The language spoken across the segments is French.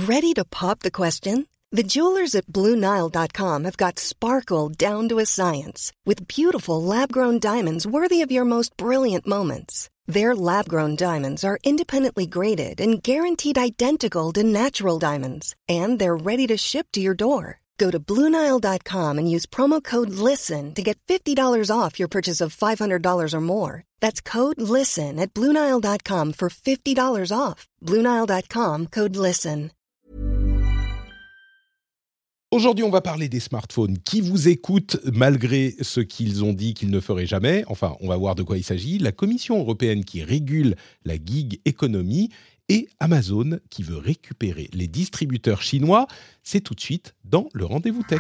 Ready to pop the question? The jewelers at BlueNile.com have got sparkle down to a science with beautiful lab-grown diamonds worthy of your most brilliant moments. Their lab-grown diamonds are independently graded and guaranteed identical to natural diamonds, and they're ready to ship to your door. Go to BlueNile.com and use promo code LISTEN to get $50 off your purchase of $500 or more. That's code LISTEN at BlueNile.com for $50 off. BlueNile.com, code LISTEN. Aujourd'hui, on va parler des smartphones qui vous écoutent malgré ce qu'ils ont dit qu'ils ne feraient jamais. Enfin, on va voir de quoi il s'agit. La Commission européenne qui régule la gig economy et Amazon qui veut récupérer les distributeurs chinois. C'est tout de suite dans le Rendez-vous Tech.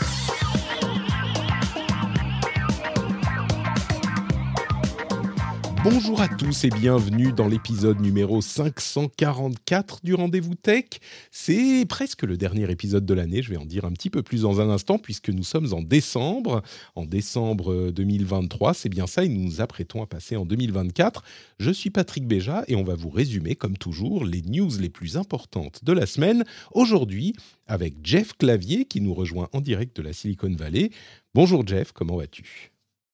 Bonjour à tous et bienvenue dans l'épisode numéro 544 du Rendez-vous Tech. C'est presque le dernier épisode de l'année, je vais en dire un petit peu plus dans un instant puisque nous sommes en décembre 2023, c'est bien ça, et nous nous apprêtons à passer en 2024. Je suis Patrick Béja et on va vous résumer comme toujours les news les plus importantes de la semaine. Aujourd'hui avec Jeff Clavier qui nous rejoint en direct de la Silicon Valley. Bonjour Jeff, comment vas-tu ?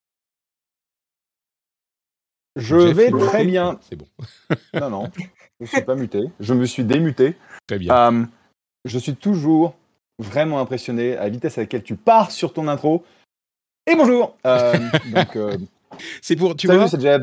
Je Jeff, vais très bien. C'est bon. Non, je ne suis pas muté. Je me suis démuté. Très bien. Je suis toujours vraiment impressionné à la vitesse à laquelle tu pars sur ton intro. Et bonjour. C'est pour, tu salut, vois, c'est Jeff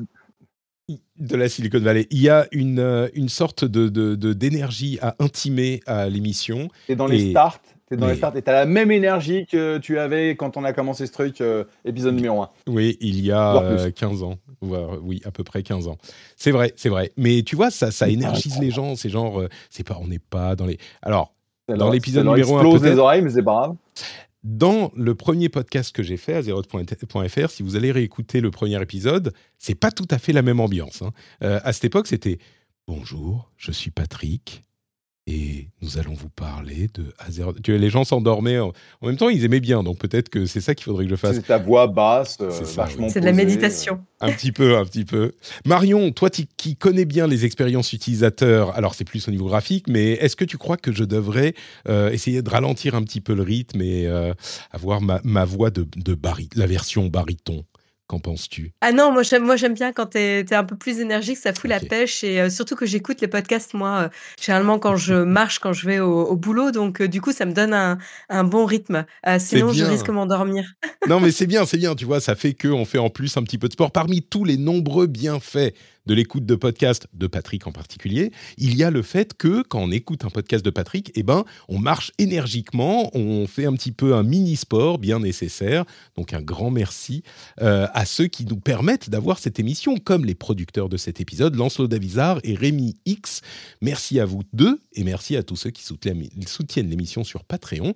de la Silicon Valley. Il y a une sorte d'énergie à intimer à l'émission. T'es dans les starts. Et t'as la même énergie que tu avais quand on a commencé ce truc, épisode numéro 1. Oui, il y a 15 ans. Oui, à peu près 15 ans. C'est vrai. Mais tu vois, ça énergise les gens. C'est genre, on n'est pas dans les... Alors, dans l'épisode numéro 1, explose peut-être... les oreilles, mais c'est pas grave. Dans le premier podcast que j'ai fait, à Azeroth.fr, si vous allez réécouter le premier épisode, c'est pas tout à fait la même ambiance. À cette époque, c'était « Bonjour, je suis Patrick. » Et nous allons vous parler de Azeroth. Les gens s'endormaient. En même temps, ils aimaient bien. Donc peut-être que c'est ça qu'il faudrait que je fasse. C'est ta voix basse, vachement posée. C'est de la méditation. Un petit peu. Marion, toi qui connais bien les expériences utilisateurs, alors c'est plus au niveau graphique, mais est-ce que tu crois que je devrais essayer de ralentir un petit peu le rythme et avoir ma voix de la version baryton ? Qu'en penses-tu ? Ah non, moi j'aime bien quand t'es un peu plus énergique, ça fout la Ok. pêche et surtout que j'écoute les podcasts moi généralement quand je marche, quand je vais au boulot, donc du coup ça me donne un bon rythme. Sinon je bien. risque de m'endormir. Non, mais c'est bien, tu vois, ça fait qu'on fait en plus un petit peu de sport. Parmi tous les nombreux bienfaits de l'écoute de podcast, de Patrick en particulier, il y a le fait que quand on écoute un podcast de Patrick, on marche énergiquement, on fait un petit peu un mini-sport bien nécessaire. Donc un grand merci à ceux qui nous permettent d'avoir cette émission, comme les producteurs de cet épisode, Lancelot Davizard et Rémi X. Merci à vous deux et merci à tous ceux qui soutiennent l'émission sur Patreon,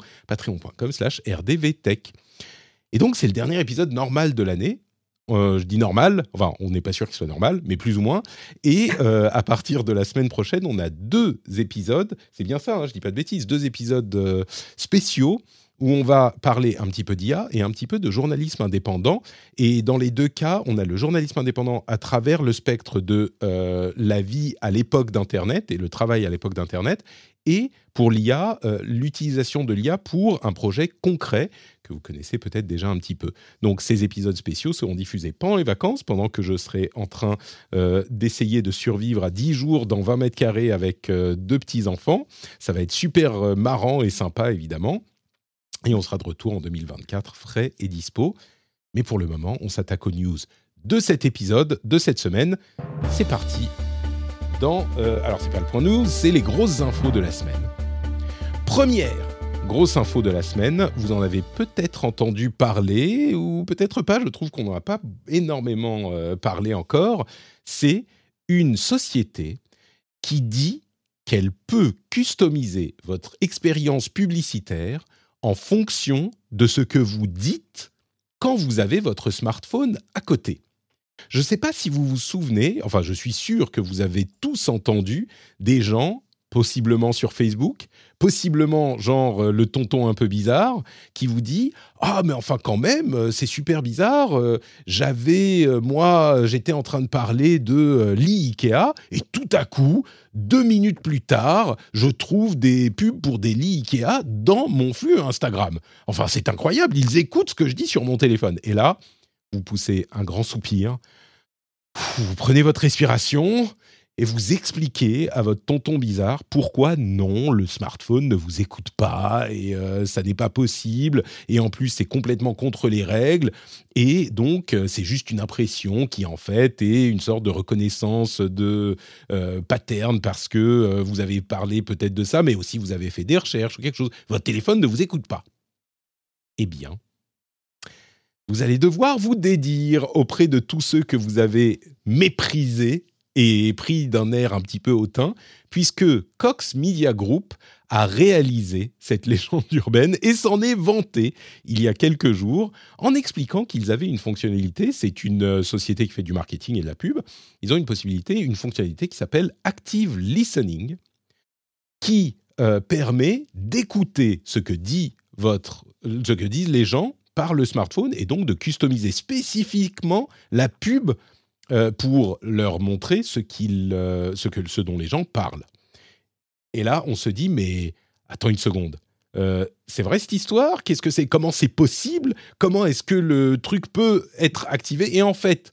patreon.com/rdvtech. Et donc, c'est le dernier épisode normal de l'année. Je dis normal, enfin, on n'est pas sûr qu'il soit normal, mais plus ou moins. Et à partir de la semaine prochaine, on a 2 épisodes. C'est bien ça, je dis pas de bêtises. 2 épisodes spéciaux où on va parler un petit peu d'IA et un petit peu de journalisme indépendant. Et dans les 2 cas, on a le journalisme indépendant à travers le spectre de la vie à l'époque d'Internet et le travail à l'époque d'Internet. Et pour l'IA, l'utilisation de l'IA pour un projet concret que vous connaissez peut-être déjà un petit peu. Donc ces épisodes spéciaux seront diffusés pendant les vacances, pendant que je serai en train d'essayer de survivre à 10 jours dans 20 mètres carrés avec 2 petits-enfants. Ça va être super marrant et sympa, évidemment. Et on sera de retour en 2024, frais et dispo. Mais pour le moment, on s'attaque aux news de cet épisode, de cette semaine. C'est parti. Alors, c'est pas le point news, c'est les grosses infos de la semaine. Première grosse info de la semaine, vous en avez peut-être entendu parler, ou peut-être pas, je trouve qu'on n'en a pas énormément parlé encore. C'est une société qui dit qu'elle peut customiser votre expérience publicitaire en fonction de ce que vous dites quand vous avez votre smartphone à côté. Je ne sais pas si vous vous souvenez, enfin je suis sûr que vous avez tous entendu des gens possiblement sur Facebook, possiblement genre le tonton un peu bizarre qui vous dit « Ah, mais enfin quand même, c'est super bizarre, j'étais en train de parler de lit Ikea et tout à coup, 2 minutes plus tard, je trouve des pubs pour des lits Ikea dans mon flux Instagram. Enfin, c'est incroyable, ils écoutent ce que je dis sur mon téléphone. » Et là, vous poussez un grand soupir, vous prenez votre respiration et vous expliquez à votre tonton bizarre pourquoi non, le smartphone ne vous écoute pas et ça n'est pas possible et en plus c'est complètement contre les règles et donc c'est juste une impression qui en fait est une sorte de reconnaissance de pattern parce que vous avez parlé peut-être de ça mais aussi vous avez fait des recherches ou quelque chose. Votre téléphone ne vous écoute pas. Eh bien, vous allez devoir vous dédire auprès de tous ceux que vous avez méprisés et pris d'un air un petit peu hautain, puisque Cox Media Group a réalisé cette légende urbaine et s'en est vanté il y a quelques jours en expliquant qu'ils avaient une fonctionnalité. C'est une société qui fait du marketing et de la pub. Ils ont une fonctionnalité qui s'appelle Active Listening, qui permet d'écouter ce que disent les gens par le smartphone et donc de customiser spécifiquement la pub pour leur montrer ce dont les gens parlent. Et là, on se dit, mais attends une seconde, c'est vrai cette histoire ? Qu'est-ce que c'est ? Comment c'est possible ? Comment est-ce que le truc peut être activé ? Et en fait,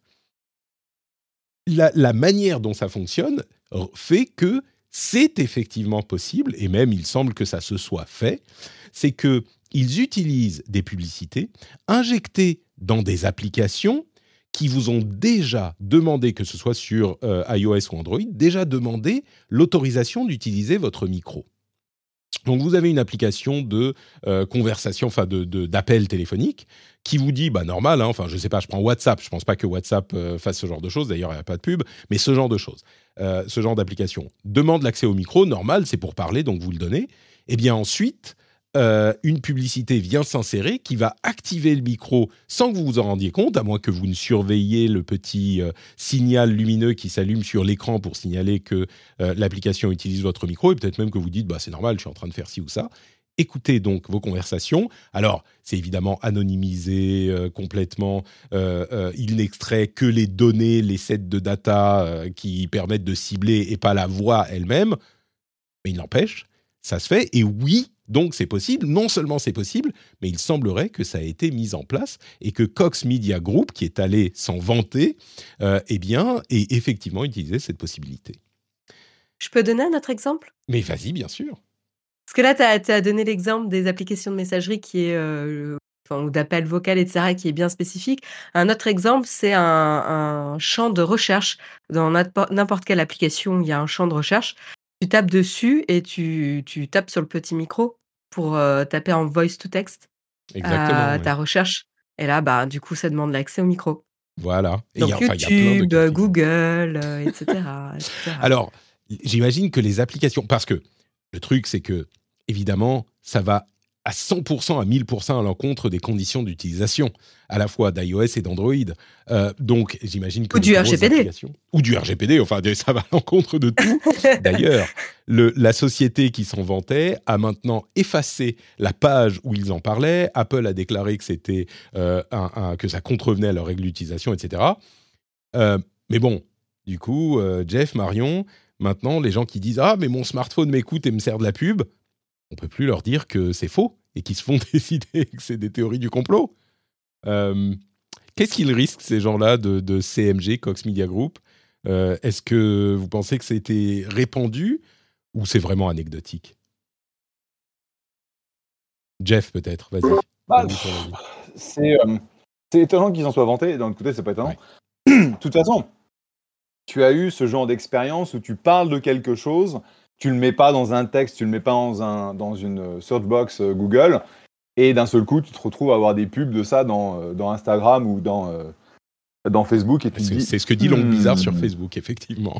la manière dont ça fonctionne fait que c'est effectivement possible, et même il semble que ça se soit fait, c'est qu'ils utilisent des publicités injectées dans des applications qui vous ont déjà demandé, que ce soit sur iOS ou Android, déjà demandé l'autorisation d'utiliser votre micro. Donc, vous avez une application de conversation, enfin d'appel téléphonique, qui vous dit, normal, hein, enfin, je sais pas, je prends WhatsApp, je pense pas que WhatsApp fasse ce genre de choses, d'ailleurs, il n'y a pas de pub, mais ce genre de choses, ce genre d'application demande l'accès au micro, normal, c'est pour parler, donc vous le donnez. Et bien ensuite, une publicité vient s'insérer qui va activer le micro sans que vous vous en rendiez compte, à moins que vous ne surveilliez le petit signal lumineux qui s'allume sur l'écran pour signaler que l'application utilise votre micro, et peut-être même que vous dites c'est normal, je suis en train de faire ci ou ça. Écoutez donc vos conversations. Alors, c'est évidemment anonymisé complètement. Il n'extrait que les données, les sets de data qui permettent de cibler et pas la voix elle-même. Mais il n'empêche, ça se fait. Et oui, donc c'est possible. Non seulement c'est possible, mais il semblerait que ça a été mis en place et que Cox Media Group, qui est allé s'en vanter, ait effectivement utilisé cette possibilité. Je peux donner un autre exemple ? Mais vas-y, bien sûr. Parce que là, tu as donné l'exemple des applications de messagerie qui est, ou d'appel vocal, etc., qui est bien spécifique. Un autre exemple, c'est un champ de recherche. Dans n'importe quelle application, il y a un champ de recherche. Tu tapes dessus et tu tapes sur le petit micro pour taper en voice to text ta recherche. Et là, du coup, ça demande l'accès au micro. Voilà. Et donc, il y a YouTube, plein de Google, etc. Alors, j'imagine que les applications... Parce que le truc, c'est que, évidemment, ça va à 100%, à 1000% à l'encontre des conditions d'utilisation, à la fois d'iOS et d'Android. Donc, j'imagine que... Ou du RGPD. Ou du RGPD, enfin, ça va à l'encontre de tout. D'ailleurs, la société qui s'en vantait a maintenant effacé la page où ils en parlaient. Apple a déclaré que c'était que ça contrevenait à leurs règles d'utilisation, etc. Mais bon, du coup, Jeff, Marion, maintenant, les gens qui disent « Ah, mais mon smartphone m'écoute et me sert de la pub », on ne peut plus leur dire que c'est faux et qu'ils se font décider que c'est des théories du complot. Qu'est-ce qu'ils risquent, ces gens-là, de CMG, Cox Media Group ? Est-ce que vous pensez que c'était répandu ou c'est vraiment anecdotique ? Jeff, peut-être, vas-y. C'est étonnant qu'ils en soient vantés, d'un côté, c'est pas étonnant. Ouais. De toute façon, tu as eu ce genre d'expérience où tu parles de quelque chose, tu le mets pas dans un texte, tu le mets pas dans une search box Google, et d'un seul coup, tu te retrouves à avoir des pubs de ça dans Instagram ou dans Facebook, et tu te dis... C'est ce que dit Longue Bizarre sur Facebook, effectivement.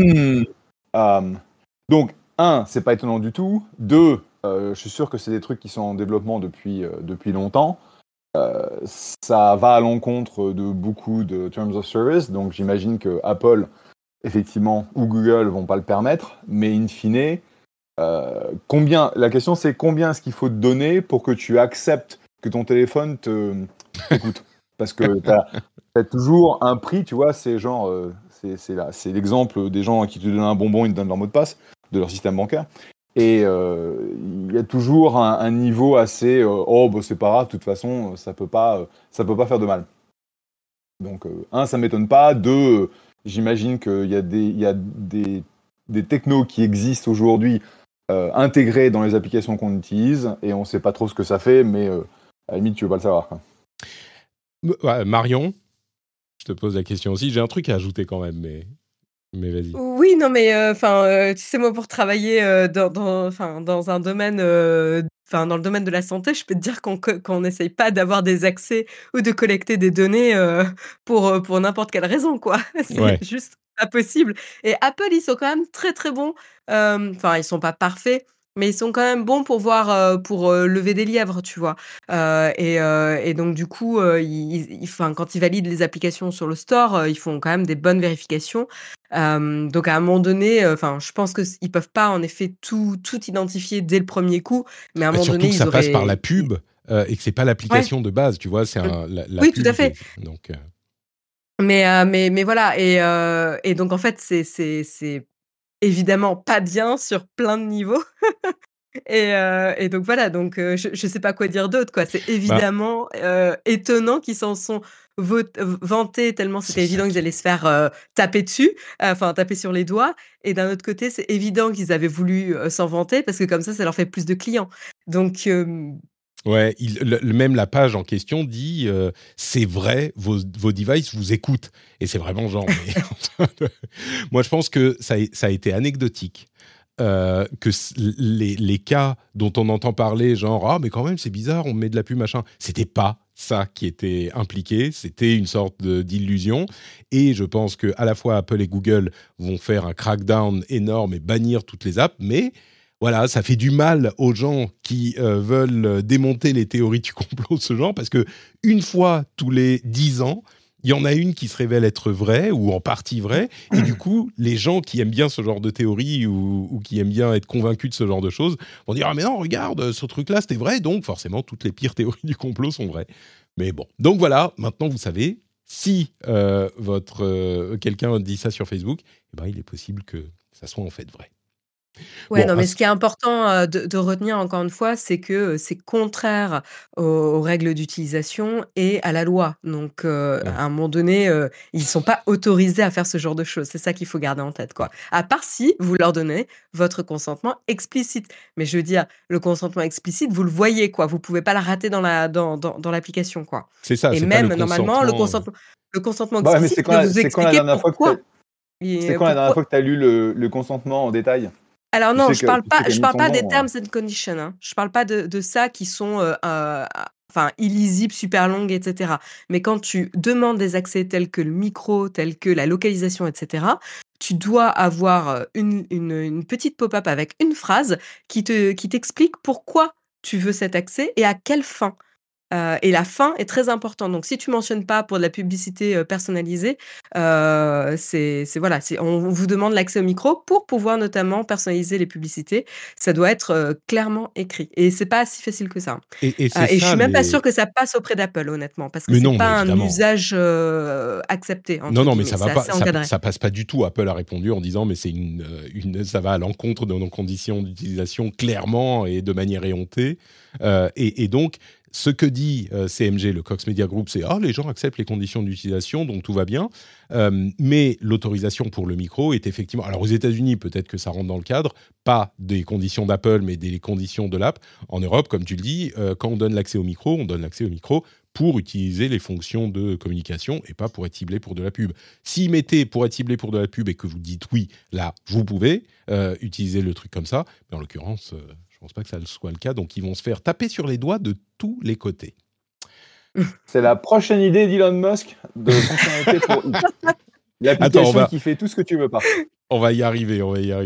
Donc, 1, c'est pas étonnant du tout. 2, je suis sûr que c'est des trucs qui sont en développement depuis longtemps. Ça va à l'encontre de beaucoup de Terms of Service, donc j'imagine que Apple, effectivement, ou Google vont pas le permettre, mais in fine, La question, c'est combien est-ce qu'il faut te donner pour que tu acceptes que ton téléphone t'écoute. Parce que t'as toujours un prix, tu vois, c'est genre, c'est l'exemple des gens qui te donnent un bonbon, ils te donnent leur mot de passe de leur système bancaire. Et il y a toujours un niveau assez, c'est pas grave, de toute façon, ça peut pas faire de mal. Donc, ça m'étonne pas. Deux, j'imagine qu'il y a des technos qui existent aujourd'hui intégrés dans les applications qu'on utilise, et on sait pas trop ce que ça fait, mais à la limite, tu veux pas le savoir, quoi. Marion, je te pose la question aussi. J'ai un truc à ajouter quand même, mais vas-y. Oui, non, mais tu sais, moi, pour travailler dans un domaine, dans le domaine de la santé, je peux te dire qu'on n'essaye pas d'avoir des accès ou de collecter des données pour n'importe quelle raison, quoi. Ouais. C'est juste pas possible. Et Apple, ils sont quand même très, très bons. Ils sont pas parfaits, mais ils sont quand même bons pour voir, pour lever des lièvres, tu vois. Et donc, du coup, quand ils valident les applications sur le store, ils font quand même des bonnes vérifications. Donc à un moment donné, je pense qu'ils peuvent pas en effet tout identifier dès le premier coup, mais à un moment Surtout donné, que ils ça passe par la auraient pub et que c'est pas ouais, l'application de base, tu vois, c'est la oui, tout pub à fait. donc Mais voilà et donc en fait, c'est évidemment pas bien sur plein de niveaux et donc voilà, donc je sais pas quoi dire d'autre, quoi. C'est bah, évidemment, étonnant qu'ils s'en sont vantés tellement c'est c'était ça évident qu'ils qui allaient est. se faire, taper dessus, taper sur les doigts et d'un autre côté, c'est évident qu'ils avaient voulu, s'en vanter parce que comme ça leur fait plus de clients. Donc Ouais, même la page en question dit c'est vrai, vos devices vous écoutent. Et c'est vraiment genre, mais. Moi, je pense que ça a été anecdotique. Que les cas dont on entend parler, genre, ah, mais quand même, c'est bizarre, on met de la pub, machin. C'était pas ça qui était impliqué, c'était une sorte d'illusion. Et je pense que à la fois Apple et Google vont faire un crackdown énorme et bannir toutes les apps, mais voilà, ça fait du mal aux gens qui veulent démonter les théories du complot de ce genre, parce que une fois tous les 10 ans, il y en a une qui se révèle être vraie ou en partie vraie, et du coup, les gens qui aiment bien ce genre de théorie ou qui aiment bien être convaincus de ce genre de choses vont dire « Ah mais non, regarde, ce truc-là, c'était vrai, donc forcément, toutes les pires théories du complot sont vraies. » Mais bon, donc voilà, maintenant vous savez, si quelqu'un dit ça sur Facebook, eh ben, il est possible que ça soit en fait vrai. ouais, Bon, non, mais ce qui est important, de retenir encore une fois, c'est que, c'est contraire aux règles d'utilisation et à la loi. Donc, ouais, à un moment donné, ils sont pas autorisés à faire ce genre de choses. C'est ça qu'il faut garder en tête, quoi. À part si vous leur donnez votre consentement explicite. Mais je veux dire, le consentement explicite, vous le voyez, quoi. Vous pouvez pas le rater dans l'application, quoi. c'est ça, Et c'est pas le même normalement, consentement. le consentement Bah ouais, mais explicite, il doit vous c'est quand la expliquer dernière fois que pourquoi c'est et quand la dernière pourquoi fois que t'as lu le consentement en détail? alors Tu non, sais qu'il y a je mis parle son pas des nom, terms and conditions, hein. Je parle pas de ça qui sont, illisibles, super longues et cetera. Mais quand tu demandes des accès tels que le micro, tels que la localisation et cetera, tu dois avoir, une petite pop-up avec une phrase qui t'explique pourquoi tu veux cet accès et à quelle fin. Et la fin est très importante. Donc si tu mentionnes pas pour de la publicité, personnalisée, c'est voilà, on vous demande l'accès au micro pour pouvoir notamment personnaliser les publicités. Ça doit être, clairement écrit et c'est pas si facile que ça, hein. Et c'est Et je ça suis même pas les. sûre que ça passe auprès d'Apple honnêtement, parce que Mais c'est non, mais pas un évidemment. usage, «accepté» Non, entre non, mais guillemets, ça va c'est pas, assez encadré. ça passe pas du tout. Apple a répondu en disant, mais c'est ça va à l'encontre de nos conditions d'utilisation clairement et de manière éhontée. Et donc, ce que dit CMG, le Cox Media Group, c'est les gens acceptent les conditions d'utilisation, donc tout va bien. Mais l'autorisation pour le micro est effectivement. Alors aux États-Unis, peut-être que ça rentre dans le cadre, pas des conditions d'Apple, mais des conditions de l'app. En Europe, comme tu le dis, quand on donne l'accès au micro, on donne l'accès au micro pour utiliser les fonctions de communication et pas pour être ciblé pour de la pub. S'ils mettaient pour être ciblé pour de la pub et que vous dites oui, là, vous pouvez utiliser le truc comme ça, mais en l'occurrence, je pense pas que ça soit le cas, donc ils vont se faire taper sur les doigts de tous les côtés. C'est la prochaine idée d'Elon Musk de fonctionnalité pour X. Attends, L'application qui fait tout ce que tu veux pas. on va y arriver.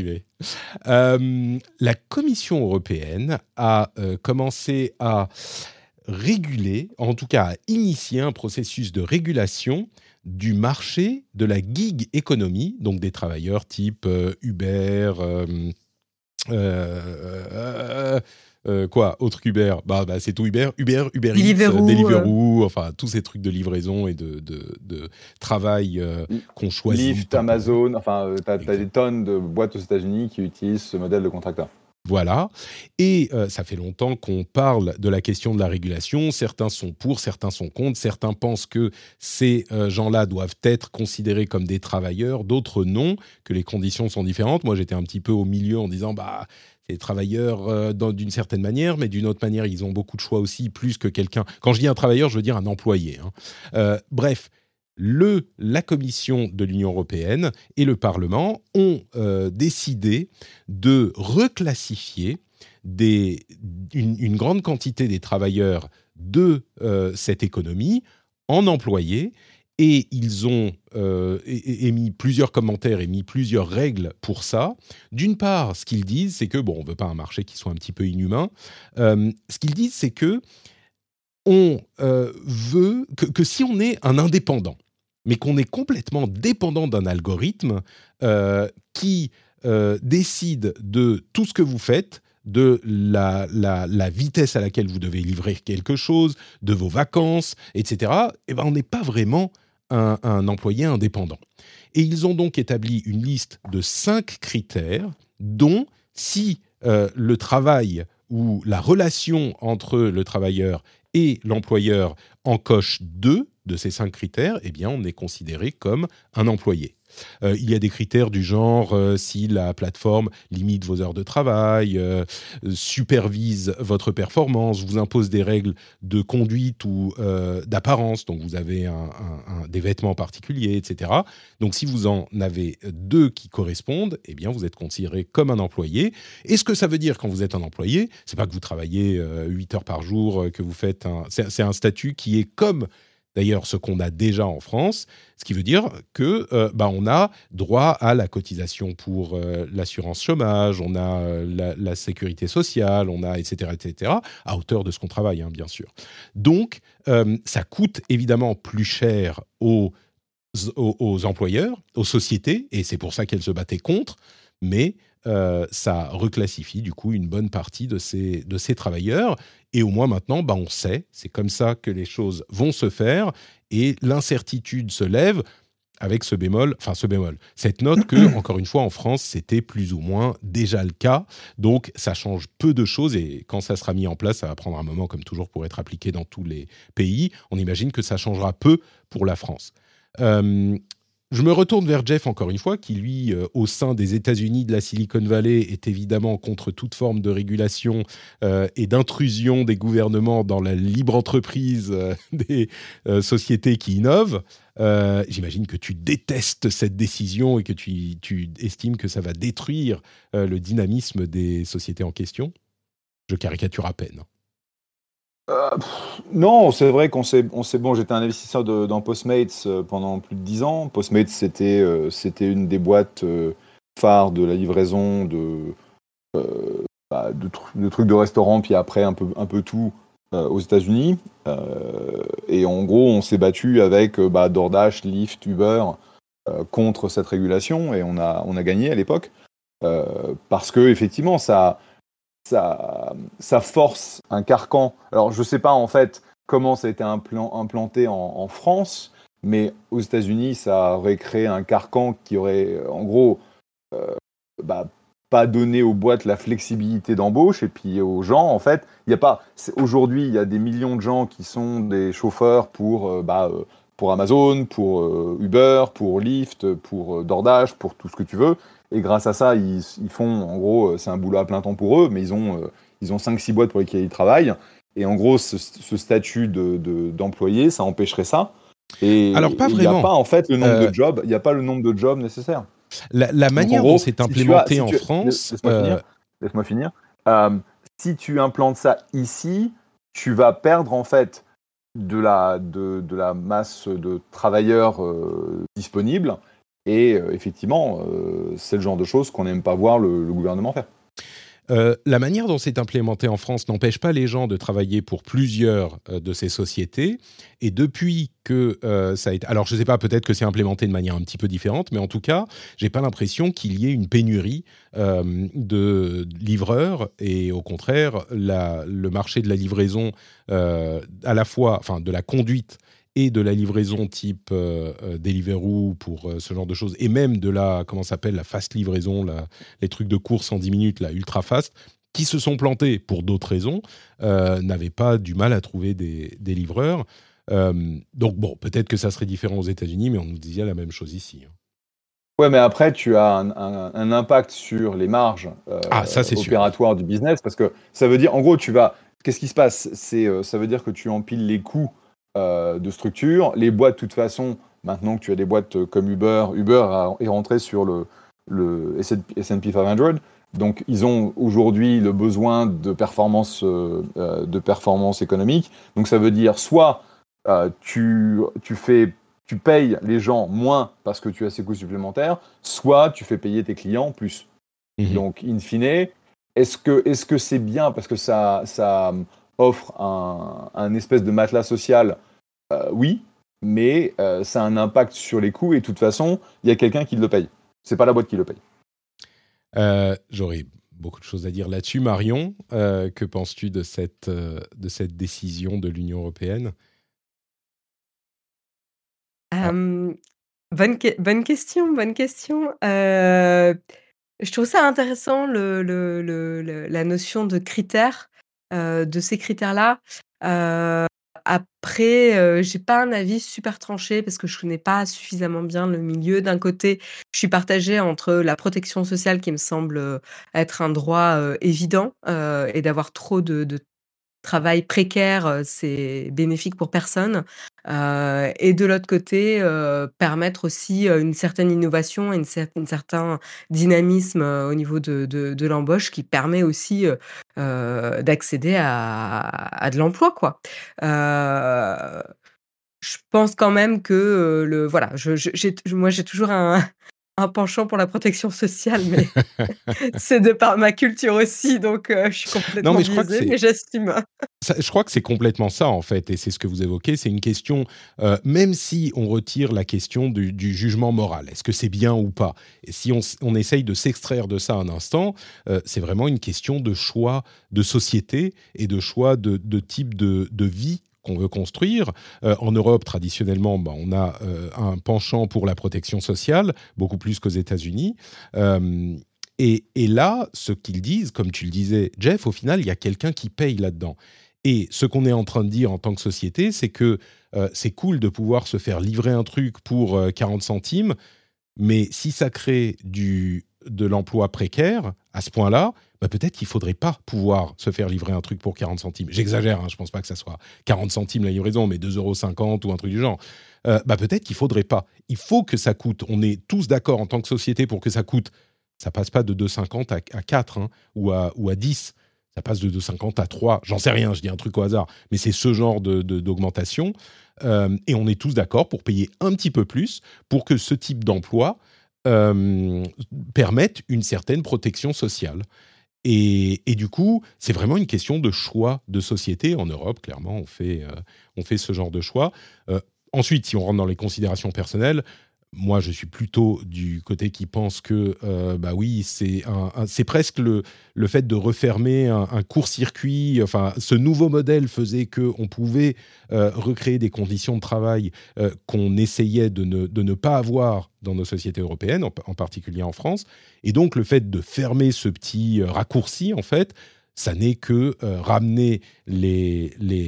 La Commission européenne a commencé à réguler, en tout cas à initier un processus de régulation du marché de la gig economy, donc des travailleurs type Uber, quoi, autre qu'Uber, c'est tout Uber Eats, Deliveroo, Deliveroo, enfin tous ces trucs de livraison et de travail qu'on choisit. Lyft, Amazon, enfin, t'as des tonnes de boîtes aux États-Unis qui utilisent ce modèle de contracteur. Voilà, et ça fait longtemps qu'on parle de la question de la régulation. Certains sont pour, certains sont contre, certains pensent que ces gens-là doivent être considérés comme des travailleurs, d'autres non, que les conditions sont différentes. Moi, j'étais un petit peu au milieu en disant, c'est des travailleurs d'une certaine manière, mais d'une autre manière, ils ont beaucoup de choix aussi, plus que quelqu'un. Quand je dis un travailleur, je veux dire un employé. Bref. La Commission de l'Union européenne et le Parlement ont décidé de reclassifier une grande quantité des travailleurs de cette économie en employés, et ils ont émis plusieurs commentaires, émis plusieurs règles pour ça. D'une part, ce qu'ils disent, c'est que, on ne veut pas un marché qui soit un petit peu inhumain, ce qu'ils disent, c'est que on veut que si on est un indépendant, mais qu'on est complètement dépendant d'un algorithme qui décide de tout ce que vous faites, de la vitesse à laquelle vous devez livrer quelque chose, de vos vacances, etc., on n'est pas vraiment un employé indépendant. Et ils ont donc établi une liste de 5 critères, dont si le travail ou la relation entre le travailleur et l'employeur en coche 2 de ces 5 critères, on est considéré comme un employé. Il y a des critères du genre si la plateforme limite vos heures de travail, supervise votre performance, vous impose des règles de conduite ou d'apparence, donc vous avez des vêtements particuliers, etc. Donc si vous en avez 2 qui correspondent, vous êtes considéré comme un employé. Et ce que ça veut dire quand vous êtes un employé, c'est pas que vous travaillez 8 heures par jour, que vous faites c'est un statut qui est comme d'ailleurs ce qu'on a déjà en France, ce qui veut dire que on a droit à la cotisation pour l'assurance chômage, on a la sécurité sociale, on a etc., à hauteur de ce qu'on travaille, bien sûr. Donc, ça coûte évidemment plus cher aux employeurs, aux sociétés, et c'est pour ça qu'elles se battaient contre, mais ça reclassifie du coup une bonne partie de ces travailleurs. Et au moins maintenant, on sait, c'est comme ça que les choses vont se faire, et l'incertitude se lève avec cette note que, encore une fois, en France, c'était plus ou moins déjà le cas. Donc, ça change peu de choses, et quand ça sera mis en place, ça va prendre un moment, comme toujours, pour être appliqué dans tous les pays. On imagine que ça changera peu pour la France. Je me retourne vers Jeff encore une fois, qui lui, au sein des États-Unis de la Silicon Valley, est évidemment contre toute forme de régulation et d'intrusion des gouvernements dans la libre entreprise des sociétés qui innovent. J'imagine que tu détestes cette décision et que tu estimes que ça va détruire le dynamisme des sociétés en question. Je caricature à peine. Non, c'est vrai qu'on sait bon, j'étais un investisseur dans Postmates pendant plus de 10 ans. Postmates, c'était une des boîtes phares de la livraison de trucs de restaurant, puis après un peu tout aux États-Unis. Et en gros, on s'est battu avec DoorDash, Lyft, Uber contre cette régulation, et on a gagné à l'époque parce que effectivement ça force un carcan. Alors, je ne sais pas en fait comment ça a été implanté en France, mais aux États-Unis, ça aurait créé un carcan qui aurait, en gros, pas donné aux boîtes la flexibilité d'embauche, et puis aux gens, en fait, aujourd'hui, il y a des millions de gens qui sont des chauffeurs pour Amazon, pour Uber, pour Lyft, pour DoorDash, pour tout ce que tu veux. Et grâce à ça, ils font, en gros, c'est un boulot à plein temps pour eux, mais ils ont 5-6 boîtes pour lesquelles ils travaillent. Et en gros, ce statut d'employé, ça empêcherait ça. Et alors, pas il vraiment. n'y a pas, en fait, le nombre de jobs. Il n'y a pas le nombre de jobs nécessaires. La manière dont c'est implémenté en France... Laisse-moi finir. Si tu implantes ça ici, tu vas perdre, en fait, de la masse de travailleurs disponibles. Et effectivement, c'est le genre de choses qu'on n'aime pas voir le gouvernement faire. La manière dont c'est implémenté en France n'empêche pas les gens de travailler pour plusieurs de ces sociétés. Et depuis que ça a été... Alors, je ne sais pas, peut-être que c'est implémenté de manière un petit peu différente, mais en tout cas, je n'ai pas l'impression qu'il y ait une pénurie de livreurs. Et au contraire, le marché de la livraison, à la fois, enfin, de la conduite et de la livraison type Deliveroo pour ce genre de choses, et même de la, comment ça s'appelle, la fast livraison, les trucs de course en 10 minutes, la ultra fast, qui se sont plantés pour d'autres raisons, n'avaient pas du mal à trouver des livreurs. Donc bon, peut-être que ça serait différent aux États-Unis, mais on nous disait la même chose ici. Ouais, mais après, tu as un impact sur les marges Ça, c'est sûr. opératoires du business, parce que ça veut dire, en gros, qu'est-ce qui se passe? Ça veut dire que tu empiles les coûts de structure. Les boîtes, de toute façon, maintenant que tu as des boîtes comme Uber est rentré sur le S&P 500, donc ils ont aujourd'hui le besoin de performance économique. Donc ça veut dire soit tu payes les gens moins parce que tu as ces coûts supplémentaires, soit tu fais payer tes clients plus. Donc, in fine, est-ce que c'est bien parce que ça offre un espèce de matelas social? Oui, mais ça a un impact sur les coûts et de toute façon, il y a quelqu'un qui le paye. C'est pas la boîte qui le paye. J'aurais beaucoup de choses à dire là-dessus. Marion, que penses-tu de cette décision de l'Union européenne? Bonne question, bonne question. Je trouve ça intéressant la notion de critères, de ces critères-là. Après, j'ai pas un avis super tranché parce que je connais pas suffisamment bien le milieu. D'un côté, je suis partagée entre la protection sociale qui me semble, être un droit, évident, et d'avoir trop de travail précaire, c'est bénéfique pour personne. Et de l'autre côté, permettre aussi, une certaine innovation et un certain dynamisme, au niveau de l'embauche qui permet aussi, d'accéder à de l'emploi, quoi. Je pense quand même que, voilà, j'ai toujours un penchant pour la protection sociale, mais c'est de par ma culture aussi, donc je suis Non, complètement mais je crois que biaisée, mais j'assume. je crois que c'est complètement ça, en fait, et c'est ce que vous évoquez. C'est une question, même si on retire la question du jugement moral, est-ce que c'est bien ou pas? Et si on essaye de s'extraire de ça un instant, c'est vraiment une question de choix de société et de choix de type de vie qu'on veut construire. En Europe, traditionnellement, on a un penchant pour la protection sociale, beaucoup plus qu'aux États-Unis. Et là, ce qu'ils disent, comme tu le disais, Jeff, au final, il y a quelqu'un qui paye là-dedans. Et ce qu'on est en train de dire en tant que société, c'est que c'est cool de pouvoir se faire livrer un truc pour 40 centimes, mais si ça crée de l'emploi précaire à ce point-là, peut-être qu'il ne faudrait pas pouvoir se faire livrer un truc pour 40 centimes. J'exagère, je ne pense pas que ça soit 40 centimes la livraison, mais 2,50 € ou un truc du genre. Peut-être qu'il ne faudrait pas. Il faut que ça coûte. On est tous d'accord en tant que société pour que ça coûte. Ça ne passe pas de 2,50 à 4 ou à 10. Ça passe de 2,50 à 3. J'en sais rien, je dis un truc au hasard. Mais c'est ce genre d'augmentation. Et on est tous d'accord pour payer un petit peu plus pour que ce type d'emploi permette une certaine protection sociale. Et du coup, c'est vraiment une question de choix de société. En Europe, clairement, on fait ce genre de choix. Ensuite, si on rentre dans les considérations personnelles, moi, je suis plutôt du côté qui pense que, oui, c'est presque le fait de refermer un court-circuit. Enfin, ce nouveau modèle faisait qu'on pouvait recréer des conditions de travail qu'on essayait de ne pas avoir dans nos sociétés européennes, en particulier en France. Et donc, le fait de fermer ce petit raccourci, en fait, ça n'est que ramener les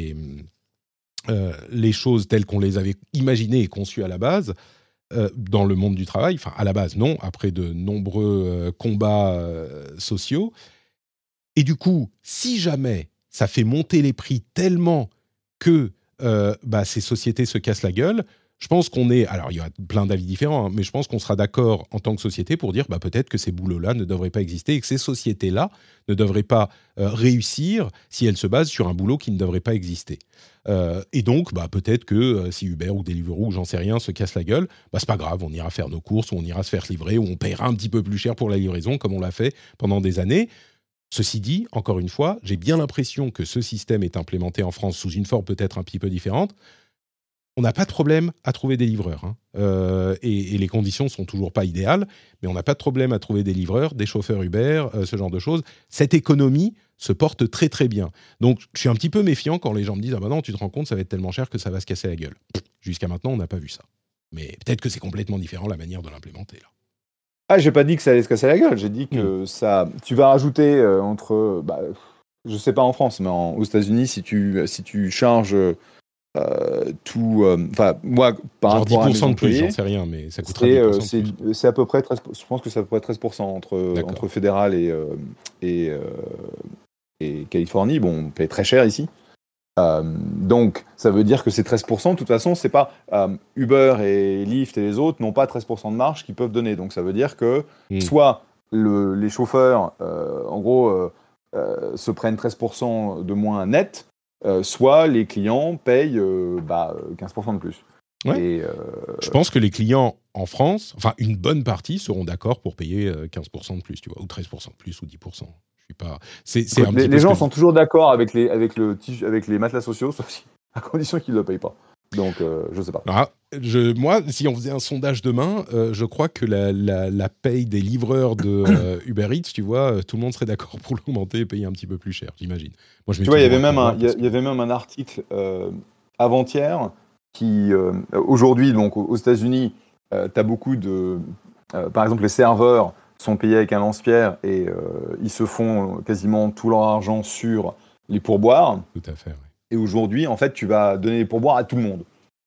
choses telles qu'on les avait imaginées et conçues à la base, dans le monde du travail, enfin à la base non, après de nombreux combats sociaux. Et du coup, si jamais ça fait monter les prix tellement que ces sociétés se cassent la gueule, je pense qu'on est... Alors, il y a plein d'avis différents, mais je pense qu'on sera d'accord en tant que société pour dire peut-être que ces boulots-là ne devraient pas exister et que ces sociétés-là ne devraient pas réussir si elles se basent sur un boulot qui ne devrait pas exister. Et donc, peut-être que si Uber ou Deliveroo, j'en sais rien, se casse la gueule, c'est pas grave, on ira faire nos courses, ou on ira se faire livrer, ou on paiera un petit peu plus cher pour la livraison, comme on l'a fait pendant des années. Ceci dit, encore une fois, j'ai bien l'impression que ce système est implémenté en France sous une forme peut-être un petit peu différente. On n'a pas de problème à trouver des livreurs. Et les conditions sont toujours pas idéales, mais on n'a pas de problème à trouver des livreurs, des chauffeurs Uber, ce genre de choses. Cette économie se porte très très bien. Donc je suis un petit peu méfiant quand les gens me disent « Ah ben non, tu te rends compte, ça va être tellement cher que ça va se casser la gueule. » Jusqu'à maintenant, on n'a pas vu ça. Mais peut-être que c'est complètement différent la manière de l'implémenter, là. Ah, j'ai pas dit que ça allait se casser la gueule, j'ai dit que tu vas rajouter je sais pas en France, mais aux États-Unis, si tu charges tout, moi, par Genre rapport à mes 10% de plus, employés, j'en sais rien, mais ça coûtera 10% de plus. c'est à peu près 13%, je pense que c'est à peu près 13% entre fédéral et Californie. Bon, on paye très cher ici. Donc, ça veut dire que c'est 13%. De toute façon, c'est pas Uber et Lyft et les autres n'ont pas 13% de marge qu'ils peuvent donner. Donc, ça veut dire que soit les chauffeurs, en gros, se prennent 13% de moins net, soit les clients payent 15% de plus. Ouais. Et je pense que les clients en France, enfin une bonne partie, seront d'accord pour payer 15% de plus, tu vois, ou 13% de plus, ou 10%. Pas... les gens sont toujours d'accord avec les matelas sociaux, sauf si, à condition qu'ils ne le payent pas. Donc, je ne sais pas. Moi, si on faisait un sondage demain, je crois que la paye des livreurs de Uber Eats, tu vois, tout le monde serait d'accord pour l'augmenter et payer un petit peu plus cher, j'imagine. Moi, tu vois, il y avait même un article avant-hier qui, aujourd'hui, donc aux États-Unis, tu as beaucoup de... par exemple, les serveurs sont payés avec un lance-pierre et ils se font quasiment tout leur argent sur les pourboires. Tout à fait, oui. Et aujourd'hui, en fait, tu vas donner les pourboires à tout le monde.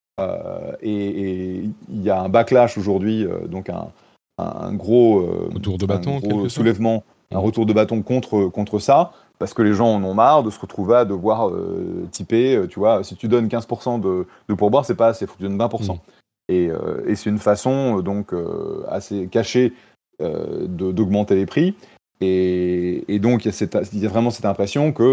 Et il y a un backlash aujourd'hui, donc un gros, retour de bâton, un gros soulèvement, un retour de bâton contre ça, parce que les gens en ont marre de se retrouver à devoir typer. Tu vois, si tu donnes 15% de pourboire, c'est pas assez, il faut que tu donnes 20%. Et c'est une façon donc assez cachée d'augmenter les prix, et donc il y a vraiment cette impression que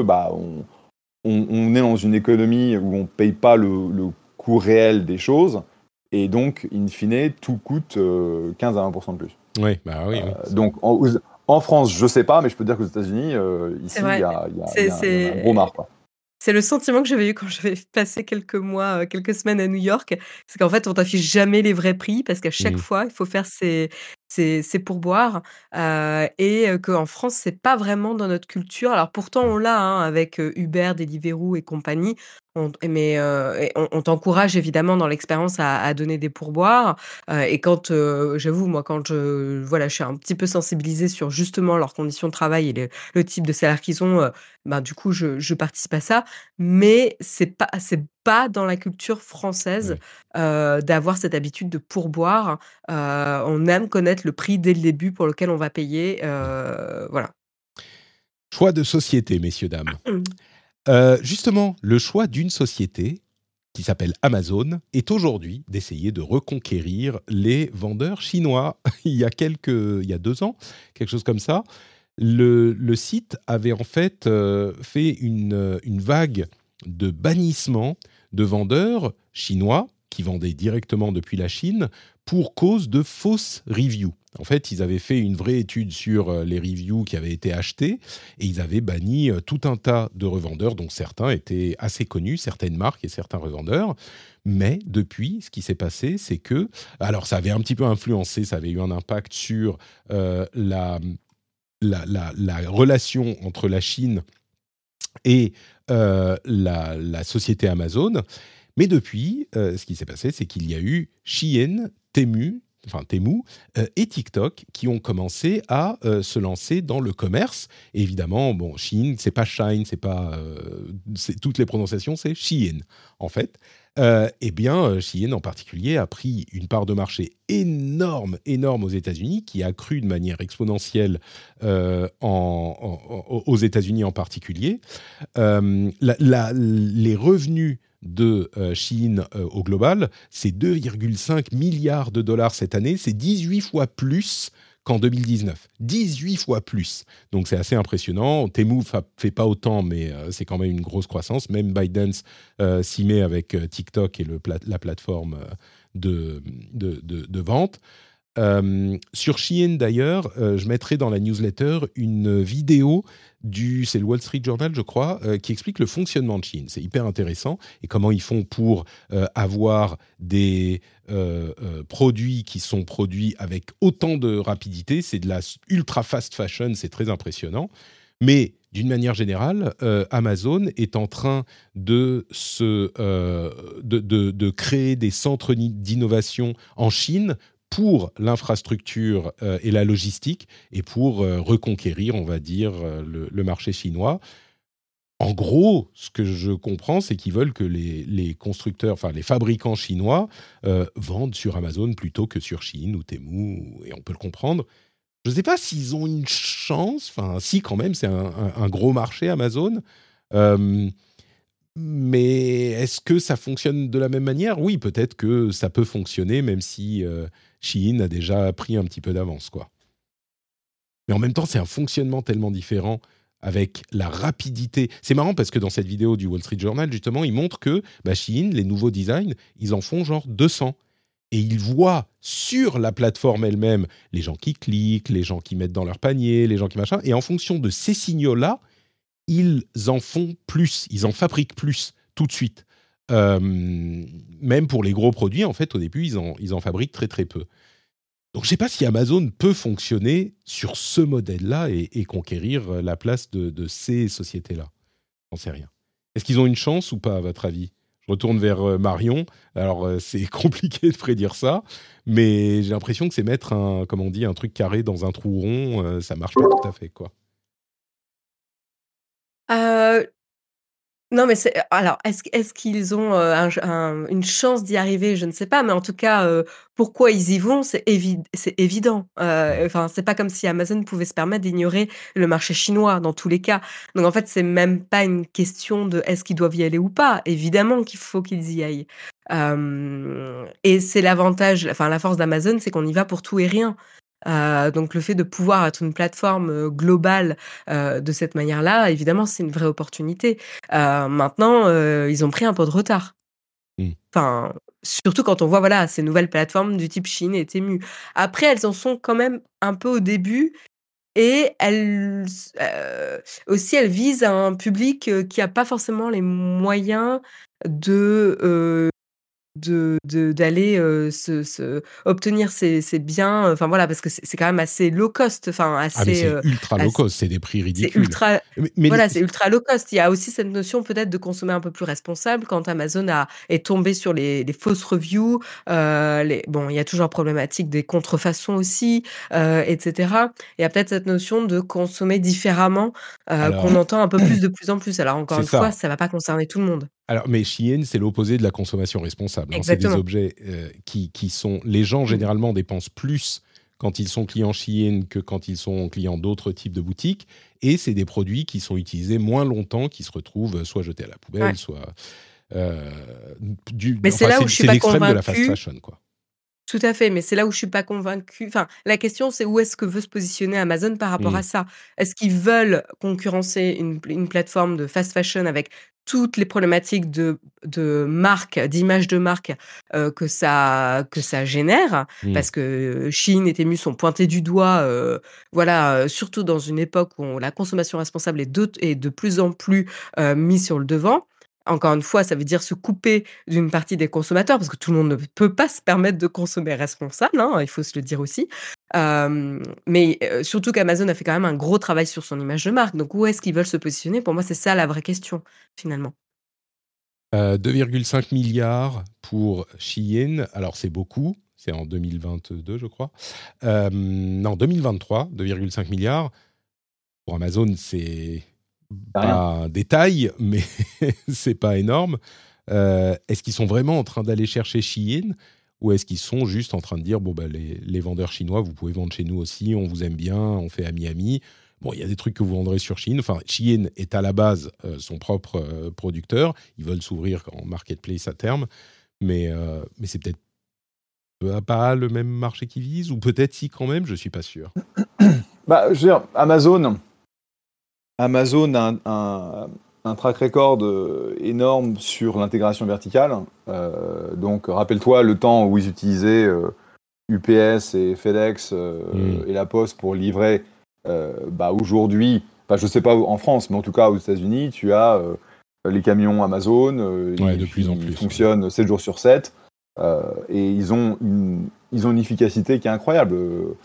on est dans une économie où on ne paye pas le coût réel des choses, et donc in fine tout coûte 15 à 20% de plus. Oui. Donc en France, je ne sais pas, mais je peux dire qu'aux États-Unis, ici il y a un gros marque, quoi. C'est le sentiment que j'avais eu quand j'avais passé quelques semaines à New York. C'est qu'en fait, on t'affiche jamais les vrais prix parce qu'à chaque fois, il faut faire ses pourboires, et qu'en France, c'est pas vraiment dans notre culture. Alors pourtant, on l'a, avec Uber, Deliveroo et compagnie. Et on t'encourage évidemment dans l'expérience à donner des pourboires. Et quand, j'avoue, moi, quand je suis un petit peu sensibilisée sur justement leurs conditions de travail et le type de salaire qu'ils ont, du coup, je participe à ça. Mais c'est pas dans la culture française, d'avoir cette habitude de pourboire. On aime connaître le prix dès le début pour lequel on va payer, voilà. Choix de société, messieurs, dames. Justement, le choix d'une société qui s'appelle Amazon est aujourd'hui d'essayer de reconquérir les vendeurs chinois. il y a 2 ans, quelque chose comme ça, le site avait en fait fait une vague de bannissement de vendeurs chinois qui vendaient directement depuis la Chine pour cause de fausses reviews. En fait, ils avaient fait une vraie étude sur les reviews qui avaient été achetées et ils avaient banni tout un tas de revendeurs, dont certains étaient assez connus, certaines marques et certains revendeurs. Mais depuis, ce qui s'est passé, c'est que... Alors, ça avait un petit peu influencé, ça avait eu un impact sur la relation entre la Chine et la société Amazon. Mais depuis, ce qui s'est passé, c'est qu'il y a eu Shein, Temu et TikTok qui ont commencé à se lancer dans le commerce. Et évidemment, Shein, c'est pas Shine, toutes les prononciations, c'est Shein, en fait. Shein en particulier a pris une part de marché énorme aux États-Unis, qui a cru de manière exponentielle aux États-Unis en particulier. Les revenus de Shein au global, c'est 2,5 milliards de dollars cette année, c'est 18 fois plus qu'en 2019. 18 fois plus. Donc c'est assez impressionnant. Temu fait pas autant, mais c'est quand même une grosse croissance. Même ByteDance s'y met avec TikTok et la plateforme de vente. Sur Shein d'ailleurs, je mettrai dans la newsletter une vidéo c'est le Wall Street Journal, je crois, qui explique le fonctionnement de Shein. C'est hyper intéressant et comment ils font pour avoir des produits qui sont produits avec autant de rapidité. C'est de la ultra fast fashion, c'est très impressionnant. Mais d'une manière générale, Amazon est en train de créer des centres d'innovation en Chine pour l'infrastructure et la logistique et pour reconquérir, on va dire, le marché chinois. En gros, ce que je comprends, c'est qu'ils veulent que les constructeurs, enfin les fabricants chinois, vendent sur Amazon plutôt que sur Shein ou Temu, et on peut le comprendre. Je ne sais pas s'ils ont une chance, enfin si quand même, c'est un gros marché Amazon, mais est-ce que ça fonctionne de la même manière ? Oui, peut-être que ça peut fonctionner, même si Shein a déjà pris un petit peu d'avance, quoi. Mais en même temps, c'est un fonctionnement tellement différent avec la rapidité. C'est marrant parce que dans cette vidéo du Wall Street Journal, justement, ils montrent que Shein, les nouveaux designs, ils en font genre 200. Et ils voient sur la plateforme elle-même les gens qui cliquent, les gens qui mettent dans leur panier, les gens qui machin. Et en fonction de ces signaux-là, ils en font plus, ils en fabriquent plus tout de suite. Même pour les gros produits, en fait, au début, ils en fabriquent très très peu. Donc, je ne sais pas si Amazon peut fonctionner sur ce modèle-là et conquérir la place de ces sociétés-là. J'en sais rien. Est-ce qu'ils ont une chance ou pas, à votre avis ? Je retourne vers Marion. Alors, c'est compliqué de prédire ça, mais j'ai l'impression que c'est mettre un truc carré dans un trou rond. Ça marche pas tout à fait, quoi. Heu, non, mais alors, est-ce qu'ils ont, une chance d'y arriver? Je ne sais pas, mais en tout cas, pourquoi ils y vont, c'est évident. Enfin, c'est pas comme si Amazon pouvait se permettre d'ignorer le marché chinois dans tous les cas. Donc en fait, c'est même pas une question de est-ce qu'ils doivent y aller ou pas? Évidemment qu'il faut qu'ils y aillent. Et c'est l'avantage, enfin la force d'Amazon, c'est qu'on y va pour tout et rien. Donc le fait de pouvoir être une plateforme, globale, de cette manière-là, évidemment, c'est une vraie opportunité. Maintenant, ils ont pris un peu de retard. Mmh. Enfin, surtout quand on voit, voilà, ces nouvelles plateformes du type Shein et Temu. Après, elles en sont quand même un peu au début et aussi, elles visent un public, qui a pas forcément les moyens de, d'aller, obtenir ces biens, enfin voilà, parce que c'est quand même assez low cost, enfin Ah, mais assez, c'est ultra low cost, c'est des prix c'est ridicules. ultra Mais voilà, c'est ultra low cost. Il y a aussi cette notion peut-être de consommer un peu plus responsable quand Amazon est tombé sur les fausses reviews, bon, il y a toujours problématique des contrefaçons aussi, et cetera. Il y a peut-être cette notion de consommer différemment, qu'on alors, entend un peu plus de plus en plus. Alors encore c'est une fois, ça. ça va pas concerner tout le monde. Alors, mais Shein, c'est l'opposé de la consommation responsable, hein. C'est des Exactement. objets qui sont... Les gens, Mmh. généralement, dépensent plus quand ils sont clients Shein que quand ils sont clients d'autres types de boutiques. Et c'est des produits qui sont utilisés moins longtemps, qui se retrouvent soit jetés à la poubelle, Ouais. soit... Mais c'est enfin, là où je suis c'est pas l'extrême de la fast convaincue. fashion, quoi. Tout à fait, mais c'est là où je suis pas convaincue. Enfin, la question, c'est où est-ce que veut se positionner Amazon par rapport Mmh. à ça? Est-ce qu'ils veulent concurrencer une plateforme de fast fashion avec toutes les problématiques de marque, d'image de marque, que ça génère? Mmh. Parce que Shein et Temu sont pointés du doigt, voilà, surtout dans une époque où la consommation responsable est de plus en plus, mise sur le devant. Encore une fois, ça veut dire se couper d'une partie des consommateurs, parce que tout le monde ne peut pas se permettre de consommer responsable, hein, il faut se le dire aussi. Mais surtout qu'Amazon a fait quand même un gros travail sur son image de marque. Donc où est-ce qu'ils veulent se positionner? Pour moi, c'est ça la vraie question, finalement. 2,5 milliards pour Shein. Alors, c'est beaucoup. C'est en 2022, je crois. Non, 2023, 2,5 milliards. Pour Amazon, c'est C'est rien. pas un détail, mais c'est pas énorme. Est-ce qu'ils sont vraiment en train d'aller chercher Shein ou est-ce qu'ils sont juste en train de dire bon bah les vendeurs chinois vous pouvez vendre chez nous aussi, on vous aime bien, on fait ami. Bon, il y a des trucs que vous vendrez sur Shein. Enfin, Shein est à la base son propre producteur. Ils veulent s'ouvrir en marketplace à terme, mais c'est peut-être pas le même marché qu'ils visent ou peut-être si quand même, je suis pas sûr. Bah, je veux dire, Amazon a un track record énorme sur l'intégration verticale. Donc, rappelle-toi le temps où ils utilisaient UPS et FedEx et la Poste pour livrer, aujourd'hui, je sais pas en France, mais en tout cas aux États-Unis, tu as les camions Amazon, de plus en plus, fonctionnent 7 jours sur 7, et ils ont une efficacité qui est incroyable.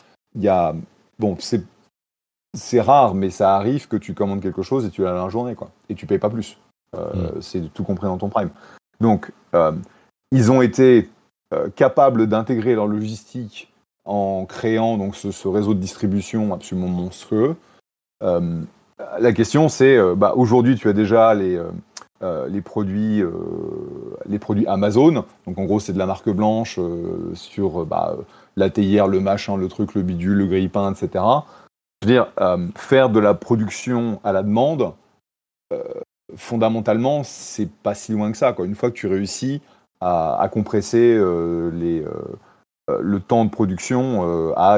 C'est rare, mais ça arrive que tu commandes quelque chose et tu l'as la journée, quoi, et tu payes pas plus. C'est tout compris dans ton Prime. Donc, ils ont été capables d'intégrer leur logistique en créant donc ce réseau de distribution absolument monstrueux. La question, c'est aujourd'hui, tu as déjà les produits Amazon. Donc, en gros, c'est de la marque blanche sur la théière, le machin, le truc, le bidule, le grille-pain, etc. Je veux dire, faire de la production à la demande, fondamentalement, c'est pas si loin que ça, quoi. Une fois que tu réussis à compresser le temps de production à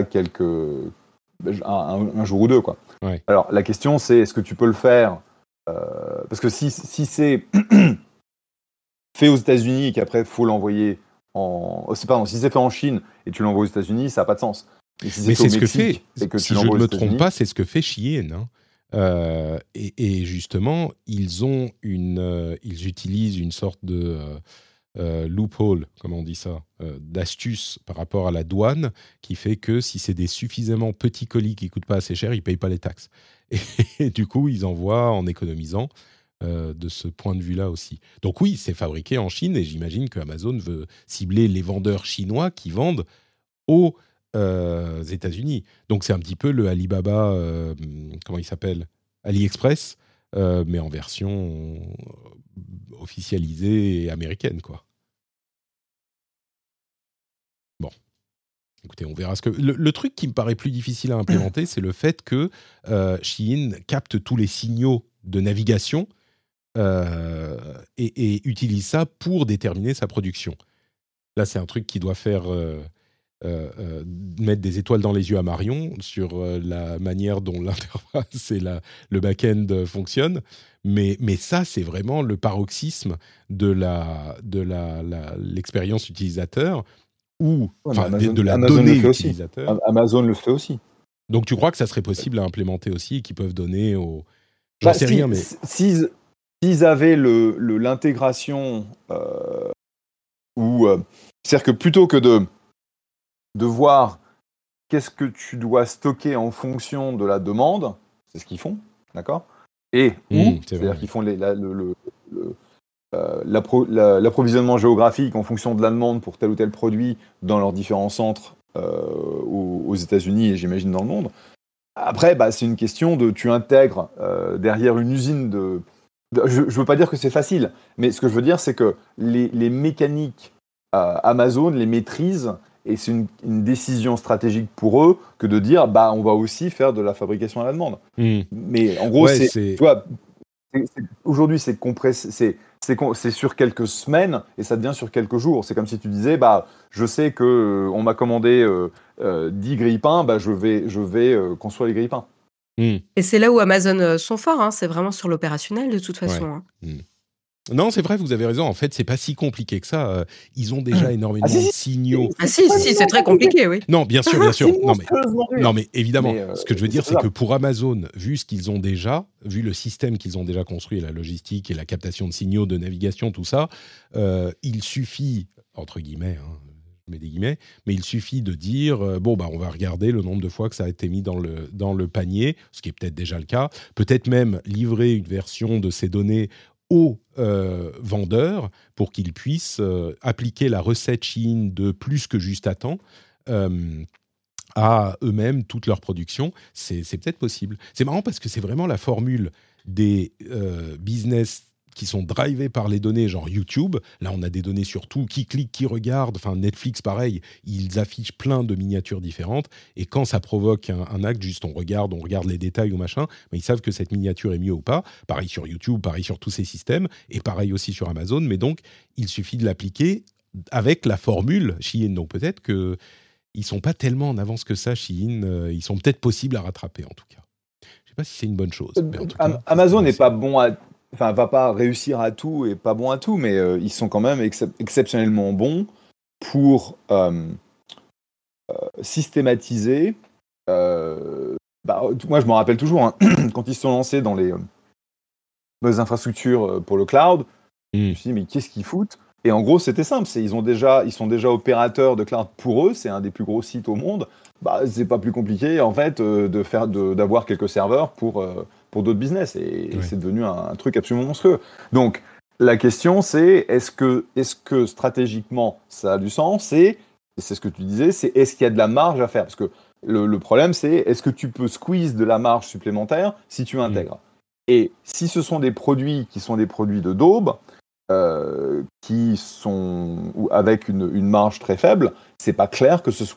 un jour ou deux, quoi. Ouais. Alors, la question, c'est est-ce que tu peux le faire parce que si c'est fait aux États-Unis et qu'après, il faut l'envoyer si c'est fait en Chine et tu l'envoies aux États-Unis, ça n'a pas de sens. Mais c'est ce que fait, si je ne me trompe pas, c'est ce que fait Shein. Et justement, ils utilisent une sorte de loophole, comment on dit ça, d'astuce par rapport à la douane, qui fait que si c'est des suffisamment petits colis qui ne coûtent pas assez cher, ils ne payent pas les taxes. Et du coup, ils envoient en économisant de ce point de vue-là aussi. Donc oui, c'est fabriqué en Chine, et j'imagine que Amazon veut cibler les vendeurs chinois qui vendent aux États-Unis. Donc c'est un petit peu le Alibaba, comment il s'appelle, AliExpress, mais en version officialisée et américaine, quoi. Bon, écoutez, on verra ce que... Le truc qui me paraît plus difficile à implémenter, c'est le fait que Shein capte tous les signaux de navigation et utilise ça pour déterminer sa production. Là, c'est un truc qui doit faire... mettre des étoiles dans les yeux à Marion sur la manière dont l'interface et le back-end fonctionnent. Mais ça, c'est vraiment le paroxysme de l'expérience utilisateur ou de la donnée utilisateur. Amazon le fait aussi. Donc, tu crois que ça serait possible à implémenter aussi et qu'ils peuvent donner aux... J'en sais rien, mais... S'ils avaient l'intégration c'est-à-dire que plutôt que de voir qu'est-ce que tu dois stocker en fonction de la demande, c'est ce qu'ils font, d'accord ? Et c'est-à-dire qu'ils font l'approvisionnement géographique en fonction de la demande pour tel ou tel produit dans leurs différents centres aux États-Unis et j'imagine dans le monde. Après, c'est une question de tu intègres derrière une usine je ne veux pas dire que c'est facile, mais ce que je veux dire, c'est que les mécaniques Amazon les maîtrisent. Et c'est une décision stratégique pour eux que de dire on va aussi faire de la fabrication à la demande. Mais en gros, tu vois, aujourd'hui c'est compressé, c'est sur quelques semaines et ça devient sur quelques jours. C'est comme si tu disais je sais que on m'a commandé 10 grille-pains, je vais construire les grille-pains. Et c'est là où Amazon sont forts, c'est vraiment sur l'opérationnel de toute façon. Non, c'est vrai, vous avez raison. En fait, c'est pas si compliqué que ça. Ils ont déjà énormément de signaux. Si, c'est très compliqué, oui. Non, bien sûr. Non, mais évidemment, ce que je veux dire, c'est que pour Amazon, vu ce qu'ils ont déjà, vu le système qu'ils ont déjà construit, la logistique et la captation de signaux de navigation, tout ça, il suffit, entre guillemets, je mets des guillemets, mais il suffit de dire, on va regarder le nombre de fois que ça a été mis dans le panier, ce qui est peut-être déjà le cas, peut-être même livrer une version de ces données aux vendeurs pour qu'ils puissent appliquer la recette Shein de plus que juste à temps à eux-mêmes, toute leur production. C'est peut-être possible. C'est marrant parce que c'est vraiment la formule des business qui sont drivés par les données, genre YouTube. Là, on a des données sur tout, qui clique, qui regarde. Enfin, Netflix, pareil, ils affichent plein de miniatures différentes. Et quand ça provoque un acte, juste on regarde les détails ou machin, ils savent que cette miniature est mieux ou pas. Pareil sur YouTube, pareil sur tous ces systèmes, et pareil aussi sur Amazon. Mais donc, il suffit de l'appliquer avec la formule Shein. Donc peut-être qu'ils ne sont pas tellement en avance que ça, Shein. Ils sont peut-être possibles à rattraper, en tout cas. Je ne sais pas si c'est une bonne chose. Mais en tout cas, Amazon n'est pas bon va pas réussir à tout et pas bon à tout, mais ils sont quand même exceptionnellement bons pour systématisé. Moi, je me rappelle toujours, hein, quand ils se sont lancés dans les infrastructures pour le cloud, je me suis dit, mais qu'est-ce qu'ils foutent ? Et en gros, c'était simple, ils sont déjà opérateurs de cloud pour eux, c'est un des plus gros sites au monde. C'est pas plus compliqué, en fait, d'avoir quelques serveurs pour d'autres business. Et c'est devenu un truc absolument monstrueux. Donc, la question, c'est est-ce que stratégiquement, ça a du sens ? Et c'est ce que tu disais, c'est est-ce qu'il y a de la marge à faire ? Parce que le problème, c'est est-ce que tu peux squeeze de la marge supplémentaire si tu intègres ? Et si ce sont des produits qui sont des produits de daube, qui sont avec une marge très faible, c'est pas clair que ça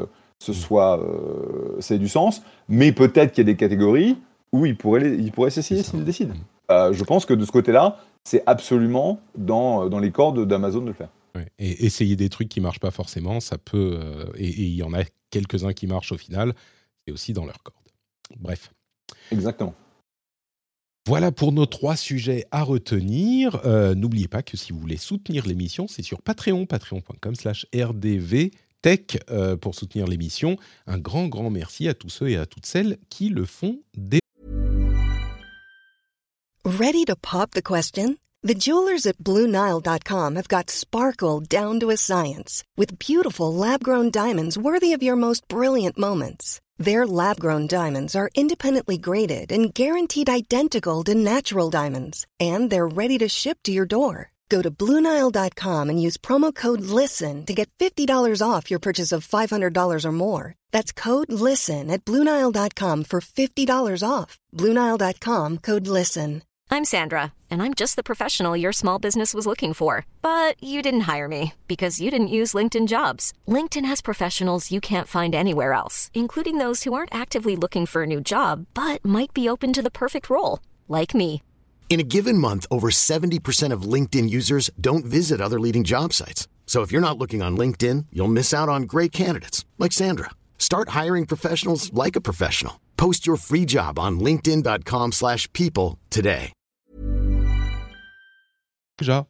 ait du sens, mais peut-être qu'il y a des catégories où il pourrait s'essayer s'il décide. Je pense que de ce côté-là, c'est absolument dans les cordes d'Amazon de le faire. Ouais. Et essayer des trucs qui marchent pas forcément, ça peut... et il y en a quelques-uns qui marchent au final, c'est aussi dans leurs cordes. Bref. Exactement. Voilà pour nos 3 sujets à retenir. N'oubliez pas que si vous voulez soutenir l'émission, c'est sur Patreon, patreon.com/rdvtech pour soutenir l'émission. Un grand merci à tous ceux et à toutes celles qui le font dès... Ready to pop the question? The jewelers at BlueNile.com have got sparkle down to a science with beautiful lab-grown diamonds worthy of your most brilliant moments. Their lab-grown diamonds are independently graded and guaranteed identical to natural diamonds, and they're ready to ship to your door. Go to BlueNile.com and use promo code LISTEN to get $50 off your purchase of $500 or more. That's code LISTEN at BlueNile.com for $50 off. BlueNile.com, code LISTEN. I'm Sandra, and I'm just the professional your small business was looking for. But you didn't hire me because you didn't use LinkedIn Jobs. LinkedIn has professionals you can't find anywhere else, including those who aren't actively looking for a new job, but might be open to the perfect role, like me. In a given month, over 70% of LinkedIn users don't visit other leading job sites. So if you're not looking on LinkedIn, you'll miss out on great candidates like Sandra. Start hiring professionals like a professional. Post your free job on linkedin.com/people today. Déjà.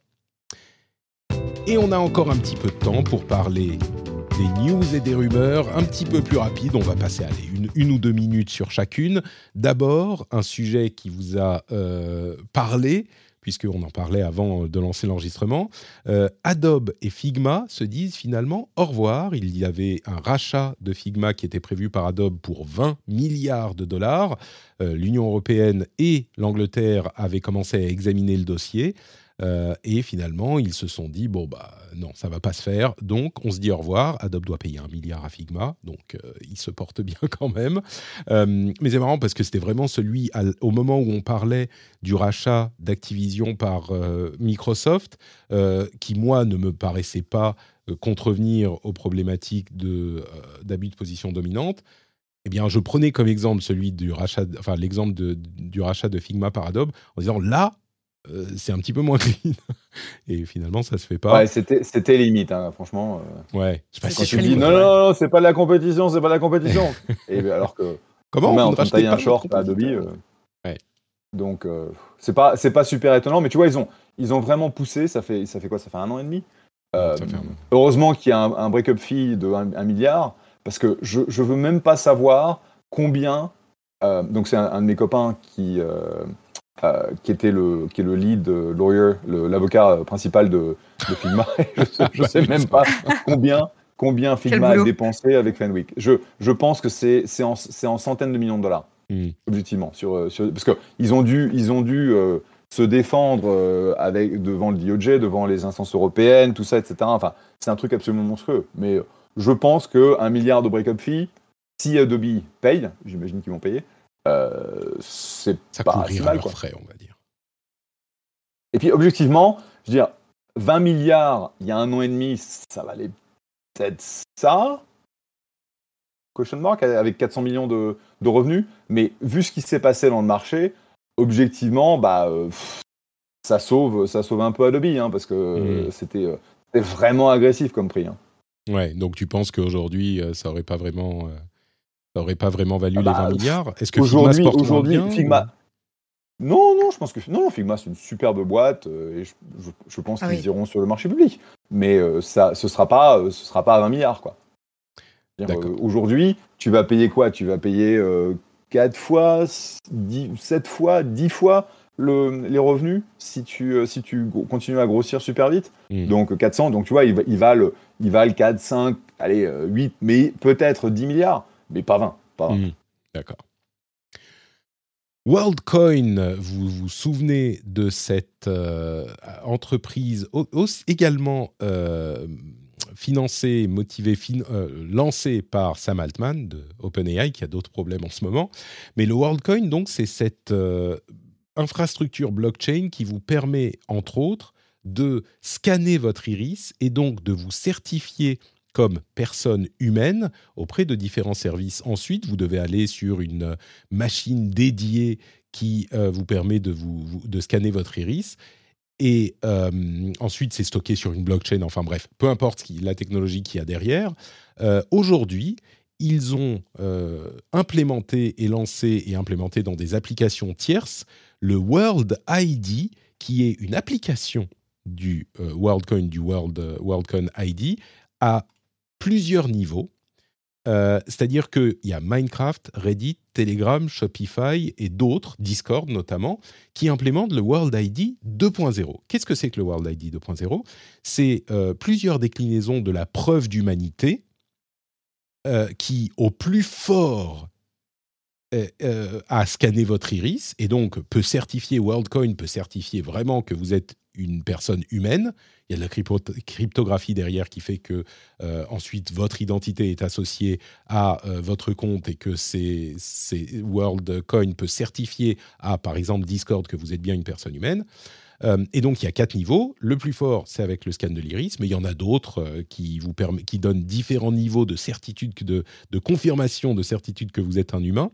Et on a encore un petit peu de temps pour parler des news et des rumeurs un petit peu plus rapides. On va passer une ou 2 minutes sur chacune. D'abord, un sujet qui vous a parlé, puisqu'on en parlait avant de lancer l'enregistrement. Adobe et Figma se disent finalement au revoir. Il y avait un rachat de Figma qui était prévu par Adobe pour $20 milliards. L'Union européenne et l'Angleterre avaient commencé à examiner le dossier. Et finalement, ils se sont dit, non, ça va pas se faire. Donc, on se dit au revoir. Adobe doit payer $1 milliard à Figma. Donc, il se porte bien quand même. Mais c'est marrant parce que c'était vraiment celui, au moment où on parlait du rachat d'Activision par Microsoft, qui, moi, ne me paraissait pas contrevenir aux problématiques d'abus de position dominante. Eh bien, je prenais comme exemple l'exemple du rachat de Figma par Adobe en disant, là, c'est un petit peu moins clean. Et finalement, ça se fait pas. Ouais, c'était limite, hein, franchement. Ouais. Je sais pas quand tu dis non, c'est pas de la compétition, c'est pas de la compétition. Et alors que comment on est en train de tailler un short à Adobe. Ouais. Donc c'est pas super étonnant, mais tu vois, ils ont vraiment poussé. Ça fait quoi ? Ça fait 1 an et demi. Heureusement qu'il y a un break-up fee de 1 milliard, parce que je veux même pas savoir combien. Donc c'est un de mes copains qui est le lead lawyer, l'avocat principal de Figma. je sais même pas combien Figma a dépensé avec Fenwick. Je pense que c'est en centaines de millions de dollars, objectivement, parce que ils ont dû se défendre devant le DOJ, devant les instances européennes, tout ça, etc. Enfin, c'est un truc absolument monstrueux. Mais je pense que $1 milliard de break-up fee, si Adobe paye, j'imagine qu'ils vont payer, c'est ça pas si mal, leurs frais, on va dire. Et puis objectivement, je veux dire, 20 milliards il y a 1 an et demi, ça valait peut-être ça, question mark, avec 400 millions de revenus, mais vu ce qui s'est passé dans le marché, objectivement, ça sauve un peu Adobe, hein, parce que c'était vraiment agressif comme prix. Hein. Ouais, donc tu penses qu'aujourd'hui, ça aurait pas vraiment valu les 20 milliards. Est-ce que Figma se porte bien Figma... Non, je pense que Figma, c'est une superbe boîte, et je pense qu'ils iront sur le marché public. Mais ce sera pas à 20 milliards, quoi. Aujourd'hui, tu vas payer quoi? Tu vas payer 4 fois, 7 fois, 10 fois les revenus si tu continues à grossir super vite. Donc 400, donc tu vois, il valent 4, 5, allez, 8, mais peut-être 10 milliards, mais pas 20. D'accord. WorldCoin, vous vous souvenez de cette entreprise également financée, motivée, lancée par Sam Altman de OpenAI, qui a d'autres problèmes en ce moment. Mais le WorldCoin, donc, c'est cette infrastructure blockchain qui vous permet, entre autres, de scanner votre iris et donc de vous certifier comme personne humaine auprès de différents services. Ensuite, vous devez aller sur une machine dédiée qui vous permet de scanner votre iris. Et ensuite, c'est stocké sur une blockchain. Enfin bref, peu importe la technologie qu'il y a derrière. Aujourd'hui, ils ont implémenté dans des applications tierces le World ID, qui est une application du WorldCoin, du WorldCoin ID, à plusieurs niveaux. C'est-à-dire qu'il y a Minecraft, Reddit, Telegram, Shopify et d'autres, Discord notamment, qui implémentent le World ID 2.0. Qu'est-ce que c'est que le World ID 2.0 ? C'est plusieurs déclinaisons de la preuve d'humanité qui, au plus fort, a scanné votre iris et donc WorldCoin peut certifier vraiment que vous êtes une personne humaine. Il y a de la cryptographie derrière qui fait que ensuite votre identité est associée à votre compte et que WorldCoin peut certifier à, par exemple, Discord que vous êtes bien une personne humaine. Et donc, il y a 4 niveaux. Le plus fort, c'est avec le scan de l'iris, mais il y en a d'autres qui donnent différents niveaux de certitude, de confirmation de certitude que vous êtes un humain.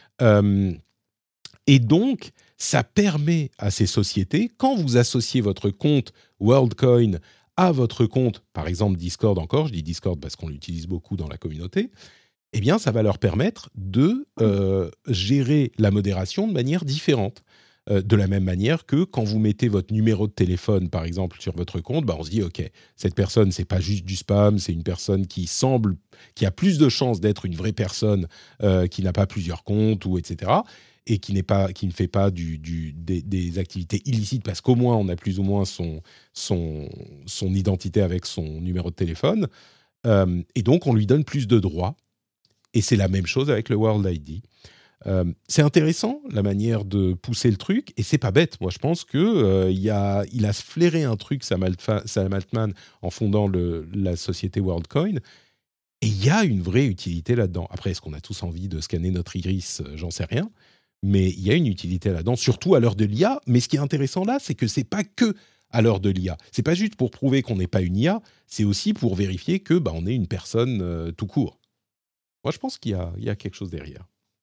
Et donc, ça permet à ces sociétés, quand vous associez votre compte WorldCoin à votre compte, par exemple Discord encore, je dis Discord parce qu'on l'utilise beaucoup dans la communauté, eh bien, ça va leur permettre de gérer la modération de manière différente. De la même manière que quand vous mettez votre numéro de téléphone, par exemple, sur votre compte, on se dit, OK, cette personne, c'est pas juste du spam, c'est une personne qui a plus de chances d'être une vraie personne, qui n'a pas plusieurs comptes, etc., et qui ne fait pas des activités illicites, parce qu'au moins, on a plus ou moins son identité avec son numéro de téléphone. Et donc, on lui donne plus de droits. Et c'est la même chose avec le World ID. C'est intéressant la manière de pousser le truc et c'est pas bête. Moi, je pense que il a flairé un truc Sam Altman en fondant la société WorldCoin et il y a une vraie utilité là-dedans. Après, est-ce qu'on a tous envie de scanner notre iris ? J'en sais rien, mais il y a une utilité là-dedans, surtout à l'heure de l'IA. Mais ce qui est intéressant là, c'est que c'est pas que à l'heure de l'IA. C'est pas juste pour prouver qu'on n'est pas une IA, c'est aussi pour vérifier que on est une personne tout court. Moi, je pense qu'il y a quelque chose derrière.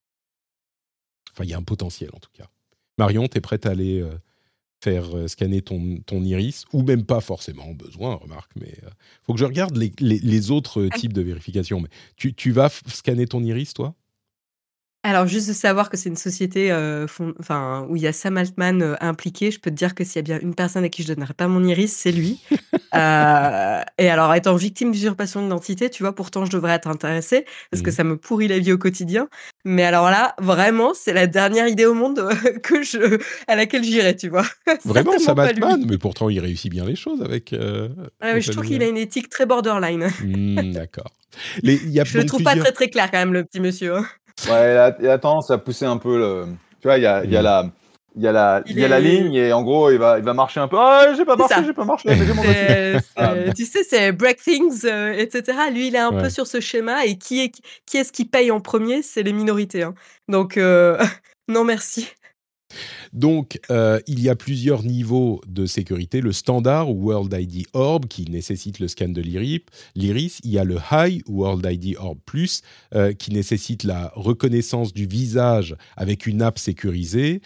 Enfin, il y a un potentiel, en tout cas. Marion, tu es prête à aller faire scanner ton iris, ou même pas forcément besoin, remarque, mais il faut que je regarde les autres types de vérification. Mais tu vas scanner ton iris, toi ? Alors, juste de savoir que c'est une société où il y a Sam Altman impliqué, je peux te dire que s'il y a bien une personne à qui je ne donnerais pas mon iris, c'est lui. Et alors, étant victime d'usurpation d'identité, tu vois, pourtant, je devrais être intéressée parce que ça me pourrit la vie au quotidien. Mais alors là, vraiment, c'est la dernière idée au monde à laquelle j'irais, tu vois. Vraiment, Sam Altman ? Mais pourtant, il réussit bien les choses avec... je trouve qu'il a une éthique très borderline. D'accord. Je le trouve pas très, très clair quand même, le petit monsieur. Hein. Ouais, il a tendance à pousser un peu le... Tu vois, il y a la ligne et en gros, il va marcher un peu. Ah, j'ai pas marché, mais j'ai mon voiture. Tu sais, c'est break things, etc. Lui, il est un peu sur ce schéma et qui est-ce qui paye en premier ? C'est les minorités. Hein. Donc, non merci. Donc, il y a plusieurs niveaux de sécurité. Le standard, ou World ID Orb, qui nécessite le scan de l'iris. Il y a le High, ou World ID Orb Plus, qui nécessite la reconnaissance du visage avec une app sécurisée,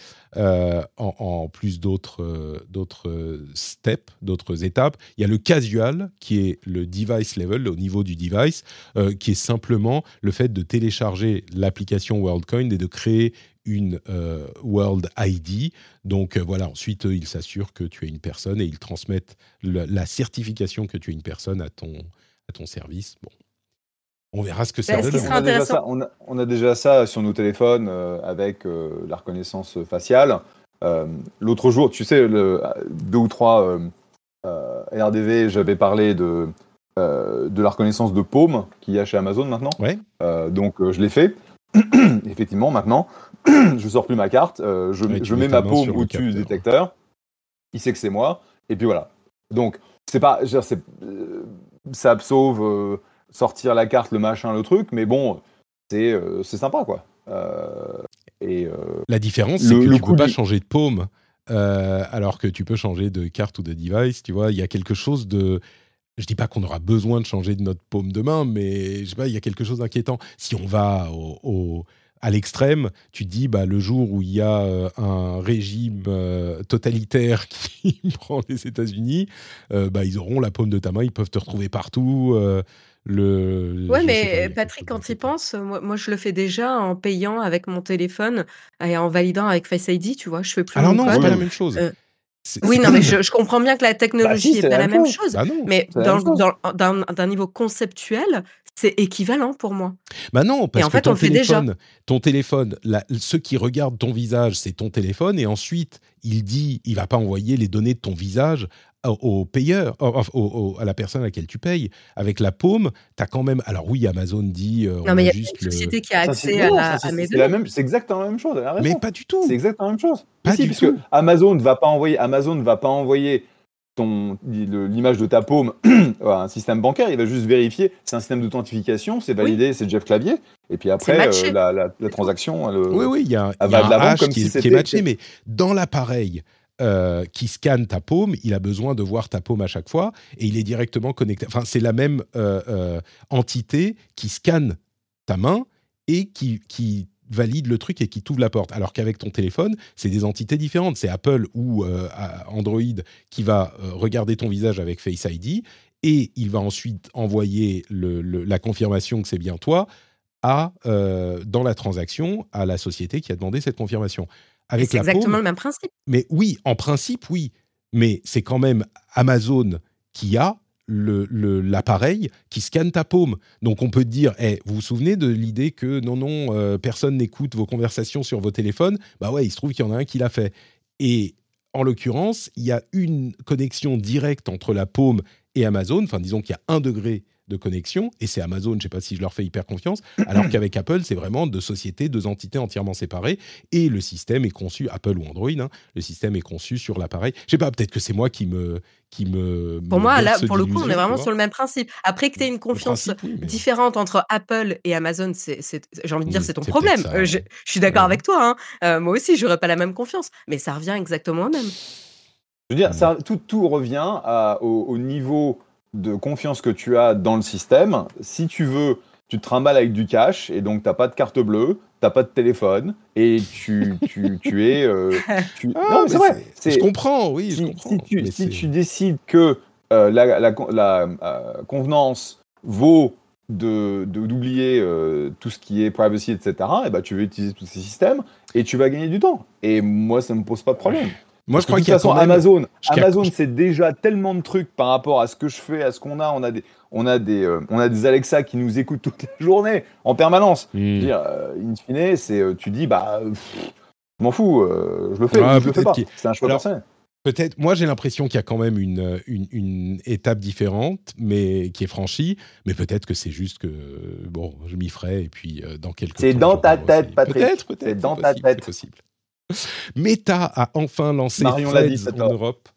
en plus d'autres steps, d'autres étapes. Il y a le Casual, qui est le device level, au niveau du device, qui est simplement le fait de télécharger l'application WorldCoin et de créer une World ID. Donc voilà, ensuite ils s'assurent que tu es une personne et ils transmettent la certification que tu es une personne à ton service. Bon. On verra ce que ça Bah, ce donne. qui On sera a déjà intéressant. ça, on a déjà ça sur nos téléphones avec la reconnaissance faciale. L'autre jour, tu sais, 2 ou 3 RDV, j'avais parlé de la reconnaissance de paume qu'il y a chez Amazon maintenant. Ouais. Donc je l'ai fait. Effectivement, maintenant, je sors plus ma carte, je mets mets ta ma main paume sur le au-dessus du capteur. détecteur. Il sait que c'est moi, et puis voilà. Donc c'est pas, je veux dire, ça sauve sortir la carte, le machin, le truc, mais bon, c'est sympa quoi. La différence, c'est que le tu peux pas coût changer de paume, alors que tu peux changer de carte ou de device. Tu vois, il y a quelque chose de. Je dis pas qu'on aura besoin de changer de notre paume de main, mais je sais pas, il y a quelque chose d'inquiétant. Si on va à l'extrême, tu te dis, bah, le jour où il y a un régime totalitaire qui prend les États-Unis, bah, ils auront la paume de ta main, ils peuvent te retrouver partout. Ouais, Je sais pas, il mais y a quelque Patrick, chose quand tu y d'inquiétant. penses, moi, je le fais déjà en payant avec mon téléphone et en validant avec Face ID, tu vois? Je fais plus Alors mon non, c'est code. pas Oui, la oui. même chose. Heu, oui, C'est non, mais je comprends bien que la Bah si, technologie est c'est pas la la même même chose. chose, bah non. mais C'est la même chose. d'un niveau conceptuel, c'est équivalent pour moi Bah non, et parce en que fait, on le fait déjà. ton téléphone, ceux qui regardent ton visage, c'est ton téléphone, et ensuite, il va pas envoyer les données de ton visage au payeur, à la personne à laquelle tu payes. Avec la paume, tu as quand même... Alors oui, Amazon dit, Non, on mais il a y a juste une le... société qui a accès Non, non, à mes c'est la données. même, c'est exactement la même chose. Elle a Mais raison. pas du C'est tout, exactement la même chose. Mais pas si, du puisque tout. Amazon ne va pas envoyer l'image de ta paume à un système bancaire. Il va juste vérifier. C'est un système d'authentification. C'est Oui, validé. C'est Jeff Clavier. Et puis c'est après, matché, la c'est tout. transaction, Oui, oui, elle il y a va de un l'avant hash comme si qui est c'était. matché, mais dans l'appareil qui scanne ta paume, il a besoin de voir ta paume à chaque fois, et il est directement connecté. Enfin, c'est la même entité qui scanne ta main et qui valide le truc et qui t'ouvre la porte. Alors qu'avec ton téléphone, c'est des entités différentes. C'est Apple ou Android qui va regarder ton visage avec Face ID, et il va ensuite envoyer la confirmation que c'est bien toi dans la transaction à la société qui a demandé cette confirmation. Et Avec c'est la exactement paume, le même principe. mais oui, en principe, oui. Mais c'est quand même Amazon qui a l'appareil qui scanne ta paume. Donc on peut te dire, vous vous souvenez de l'idée que non, personne n'écoute vos conversations sur vos téléphones? Bah ouais, il se trouve qu'il y en a un qui l'a fait. Et en l'occurrence, il y a une connexion directe entre la paume et Amazon. Enfin, disons qu'il y a 1 degré de connexion, et c'est Amazon, je ne sais pas si je leur fais hyper confiance, alors qu'avec Apple, c'est vraiment 2 sociétés, 2 entités entièrement séparées, et le système est conçu, Apple ou Android, hein, le système est conçu sur l'appareil. Je sais pas, peut-être que c'est moi qui me Pour moi, là, berce pour le coup, on est d'illusions, tu vraiment vois. sur le même principe. Après que tu aies une Le confiance principe, oui, mais différente entre Apple et Amazon, j'ai envie de dire, c'est ton c'est peut-être problème. ça, Je ouais. suis d'accord Ouais. avec toi, hein. Moi aussi, j'aurais pas la même confiance, mais ça revient exactement au même. Je veux dire, tout revient au niveau de confiance que tu as dans le système. Si tu veux, tu te trimbales avec du cash et donc tu n'as pas de carte bleue, tu n'as pas de téléphone et tu es. Ah, Non, mais mais c'est vrai. je comprends, oui, je Si comprends. Mais si c'est... tu décides que la convenance vaut d'oublier tout ce qui est privacy, etc., et ben, tu veux utiliser tous ces systèmes et tu vas gagner du temps. Et moi, ça ne me pose pas de problème. Moi, Parce je que crois de toute qu'il y a façon, quand même... Amazon, c'est déjà tellement de trucs par rapport à ce que je fais, à ce qu'on a. On a des Alexa qui nous écoutent toute la journée, en permanence. Je veux dire, in fine, tu dis, bah, je m'en fous, je le fais ou je le fais pas. C'est un choix personnel. Peut-être, moi j'ai l'impression qu'il y a quand même une étape différente, mais qui est franchie. Mais peut-être que c'est juste que, bon, je m'y ferai, et puis dans quelques temps... C'est dans j'en ta parlerai aussi. tête, Patrick. Peut-être, C'est dans ta possible, tête. c'est possible. Meta a enfin lancé Marion l'a dit, Threads c'est en tort. Europe.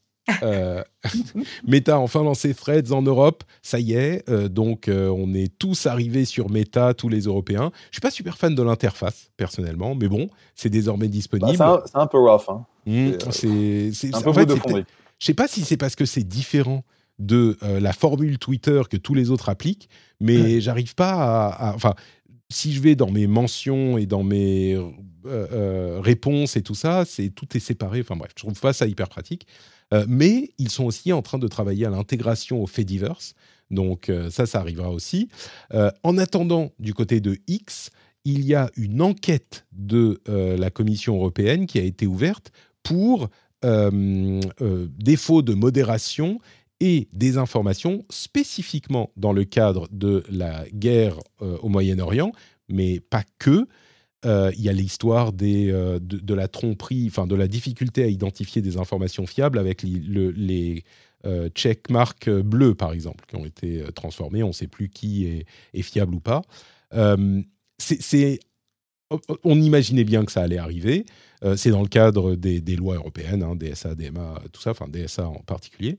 Meta a enfin lancé Threads en Europe, ça y est, donc on est tous arrivés sur Meta, tous les Européens. Je suis pas super fan de l'interface, personnellement, mais bon, c'est désormais disponible. Bah, c'est un peu rough. Hein. C'est un peu en fait, de fonderie. je sais pas si c'est parce que c'est différent de la formule Twitter que tous les autres appliquent, mais j'arrive pas enfin, si je vais dans mes mentions et dans mes réponses et tout ça, tout est séparé. Enfin bref, je trouve pas ça hyper pratique. Mais ils sont aussi en train de travailler à l'intégration au Fediverse. Donc ça arrivera aussi. En attendant, du côté de X, il y a une enquête de la Commission européenne qui a été ouverte pour défaut de modération et des informations spécifiquement dans le cadre de la guerre au Moyen-Orient, mais pas que. Il y a l'histoire de la tromperie, enfin de la difficulté à identifier des informations fiables avec les checkmarks bleus, par exemple, qui ont été transformés. On ne sait plus qui est fiable ou pas. On imaginait bien que ça allait arriver. C'est dans le cadre des lois européennes, DSA, DMA, tout ça, enfin DSA en particulier.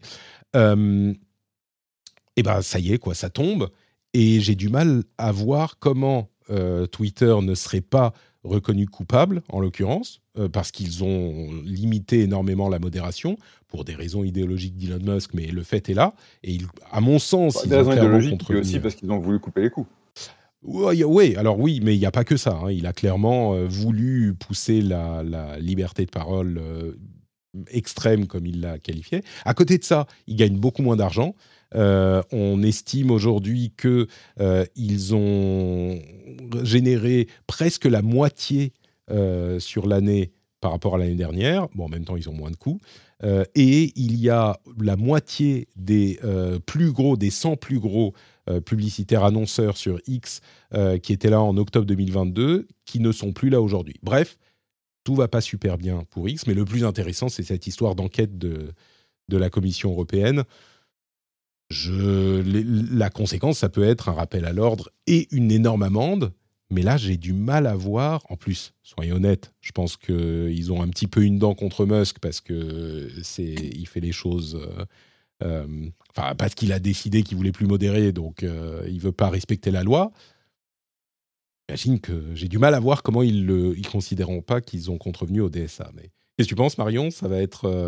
Et ben ça y est, quoi, ça tombe. Et j'ai du mal à voir comment Twitter ne serait pas reconnu coupable, en l'occurrence, parce qu'ils ont limité énormément la modération pour des raisons idéologiques d'Elon Musk, mais le fait est là. Et à mon sens, des raisons idéologiques, mais aussi parce qu'ils ont voulu couper les coups. Oui, alors oui, mais il n'y a pas que ça. Il a clairement voulu pousser la liberté de parole extrême, comme il l'a qualifié. À côté de ça, il gagne beaucoup moins d'argent. On estime aujourd'hui qu'ils ont généré presque la moitié sur l'année par rapport à l'année dernière. Bon, en même temps, ils ont moins de coûts. Et il y a la moitié des des 100 plus gros publicitaires annonceurs sur X qui étaient là en octobre 2022, qui ne sont plus là aujourd'hui. Bref, tout va pas super bien pour X, mais le plus intéressant, c'est cette histoire d'enquête de la Commission européenne. La conséquence, ça peut être un rappel à l'ordre et une énorme amende, mais là, j'ai du mal à voir. En plus, soyons honnêtes, je pense qu'ils ont un petit peu une dent contre Musk parce qu'il fait les choses... parce qu'il a décidé qu'il voulait plus modérer, donc il veut pas respecter la loi. J'imagine que j'ai du mal à voir comment ils considéreront pas qu'ils ont contrevenu au DSA. Mais qu'est-ce que tu penses, Marion ? Ça va être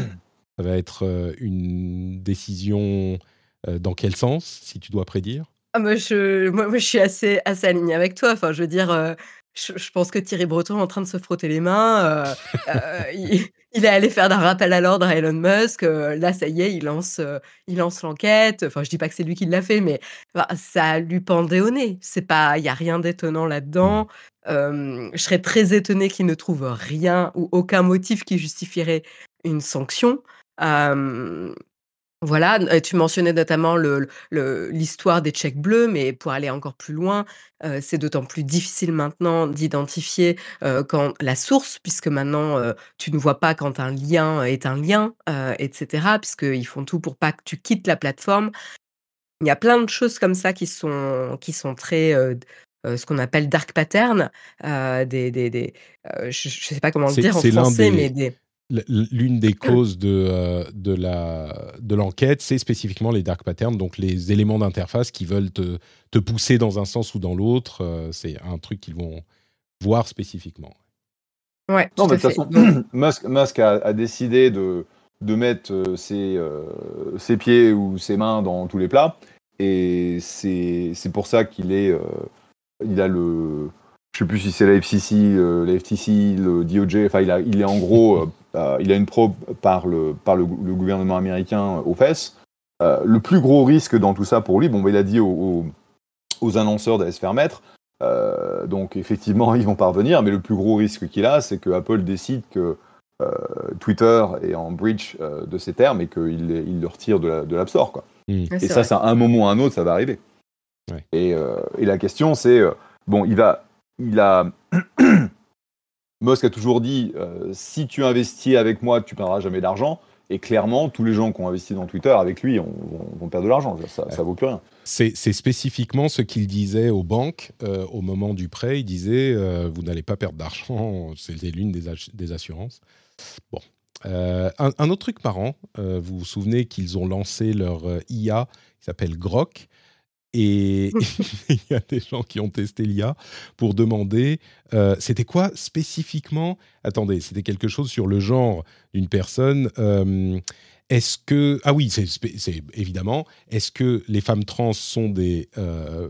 une décision dans quel sens, si tu dois prédire ? Moi, je suis assez alignée avec toi. Enfin, je veux dire, je pense que Thierry Breton est en train de se frotter les mains. Il est allé faire d'un rappel à l'ordre à Elon Musk. Là, ça y est, il lance l'enquête. Enfin, je dis pas que c'est lui qui l'a fait, mais ça lui pendait au nez. Il y a rien d'étonnant là-dedans. Je serais très étonnée qu'il ne trouve rien ou aucun motif qui justifierait une sanction. Voilà, tu mentionnais notamment l'histoire des checks bleus, mais pour aller encore plus loin, c'est d'autant plus difficile maintenant d'identifier, quand la source, puisque maintenant, tu ne vois pas quand un lien est un lien, et cetera, puisqu'ils font tout pour pas que tu quittes la plateforme. Il y a plein de choses comme ça qui sont très, ce qu'on appelle dark pattern, je sais pas comment le dire en français, mais l'une des causes de l'enquête, c'est spécifiquement les dark patterns, donc les éléments d'interface qui veulent te pousser dans un sens ou dans l'autre. C'est un truc qu'ils vont voir spécifiquement. Ouais, non, mais de toute façon, Musk a décidé de mettre ses pieds ou ses mains dans tous les plats, et c'est pour ça qu'il a le... Je sais plus si c'est la FCC, la FTC, le DOJ, enfin il est en gros, il a une probe par le gouvernement américain aux fesses. Le plus gros risque dans tout ça pour lui, il a dit aux annonceurs d'aller se faire mettre, donc effectivement ils vont parvenir, mais le plus gros risque qu'il a, c'est que Apple décide que Twitter est en breach de ses termes et qu'il le retire de l'App Store, quoi. Et ça, à un moment ou à un autre, ça va arriver. Ouais. Et la question, c'est, Musk a toujours dit, si tu investis avec moi, tu ne perdras jamais d'argent. Et clairement, tous les gens qui ont investi dans Twitter avec lui vont perdre de l'argent. Ça vaut plus rien. C'est spécifiquement ce qu'il disait aux banques au moment du prêt. Il disait, vous n'allez pas perdre d'argent. C'était l'une des assurances. Bon. Un autre truc marrant, vous vous souvenez qu'ils ont lancé leur IA qui s'appelle Grok. Et il y a des gens qui ont testé l'IA pour demander, c'était quoi spécifiquement ? Attendez, c'était quelque chose sur le genre d'une personne. Est-ce que... Ah oui, c'est évidemment. Est-ce que les femmes trans sont des femmes ?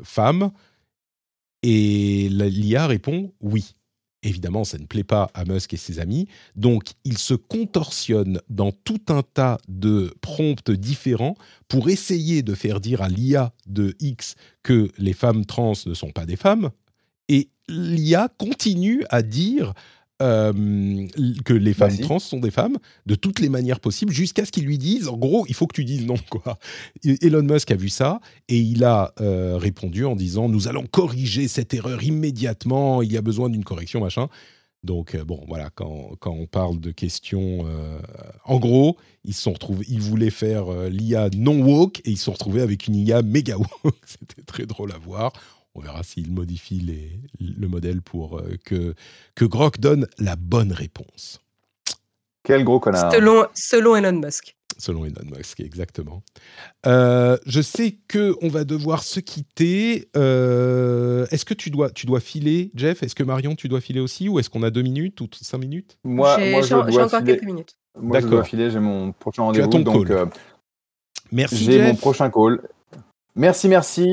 Et l'IA répond oui. Évidemment, ça ne plaît pas à Musk et ses amis. Donc, il se contorsionne dans tout un tas de prompts différents pour essayer de faire dire à l'IA de X que les femmes trans ne sont pas des femmes. Et l'IA continue à dire que les femmes si. trans sont des femmes de toutes les manières possibles, jusqu'à ce qu'ils lui disent, en gros, il faut que tu dises non, quoi. Elon Musk a vu ça et il a répondu en disant, nous allons corriger cette erreur immédiatement, il y a besoin d'une correction, machin. Donc, bon, voilà, quand on parle de questions... en gros, ils se sont retrouvés, ils voulaient faire l'IA non-woke et ils se sont retrouvés avec une IA méga woke. C'était très drôle à voir. On verra s'ils modifient le modèle pour que Grok donne la bonne réponse. Quel gros connard. Selon Elon Musk. Selon Elon Musk, exactement. Je sais qu'on va devoir se quitter. Est-ce que tu dois filer, Jeff? Est-ce que Marion, tu dois filer aussi? Ou est-ce qu'on a 2 minutes ou 5 minutes? Moi, J'ai encore quelques minutes. Moi, je dois filer, j'ai mon prochain rendez-vous. Tu as ton donc, call. Merci, j'ai Jeff. mon prochain call. Merci.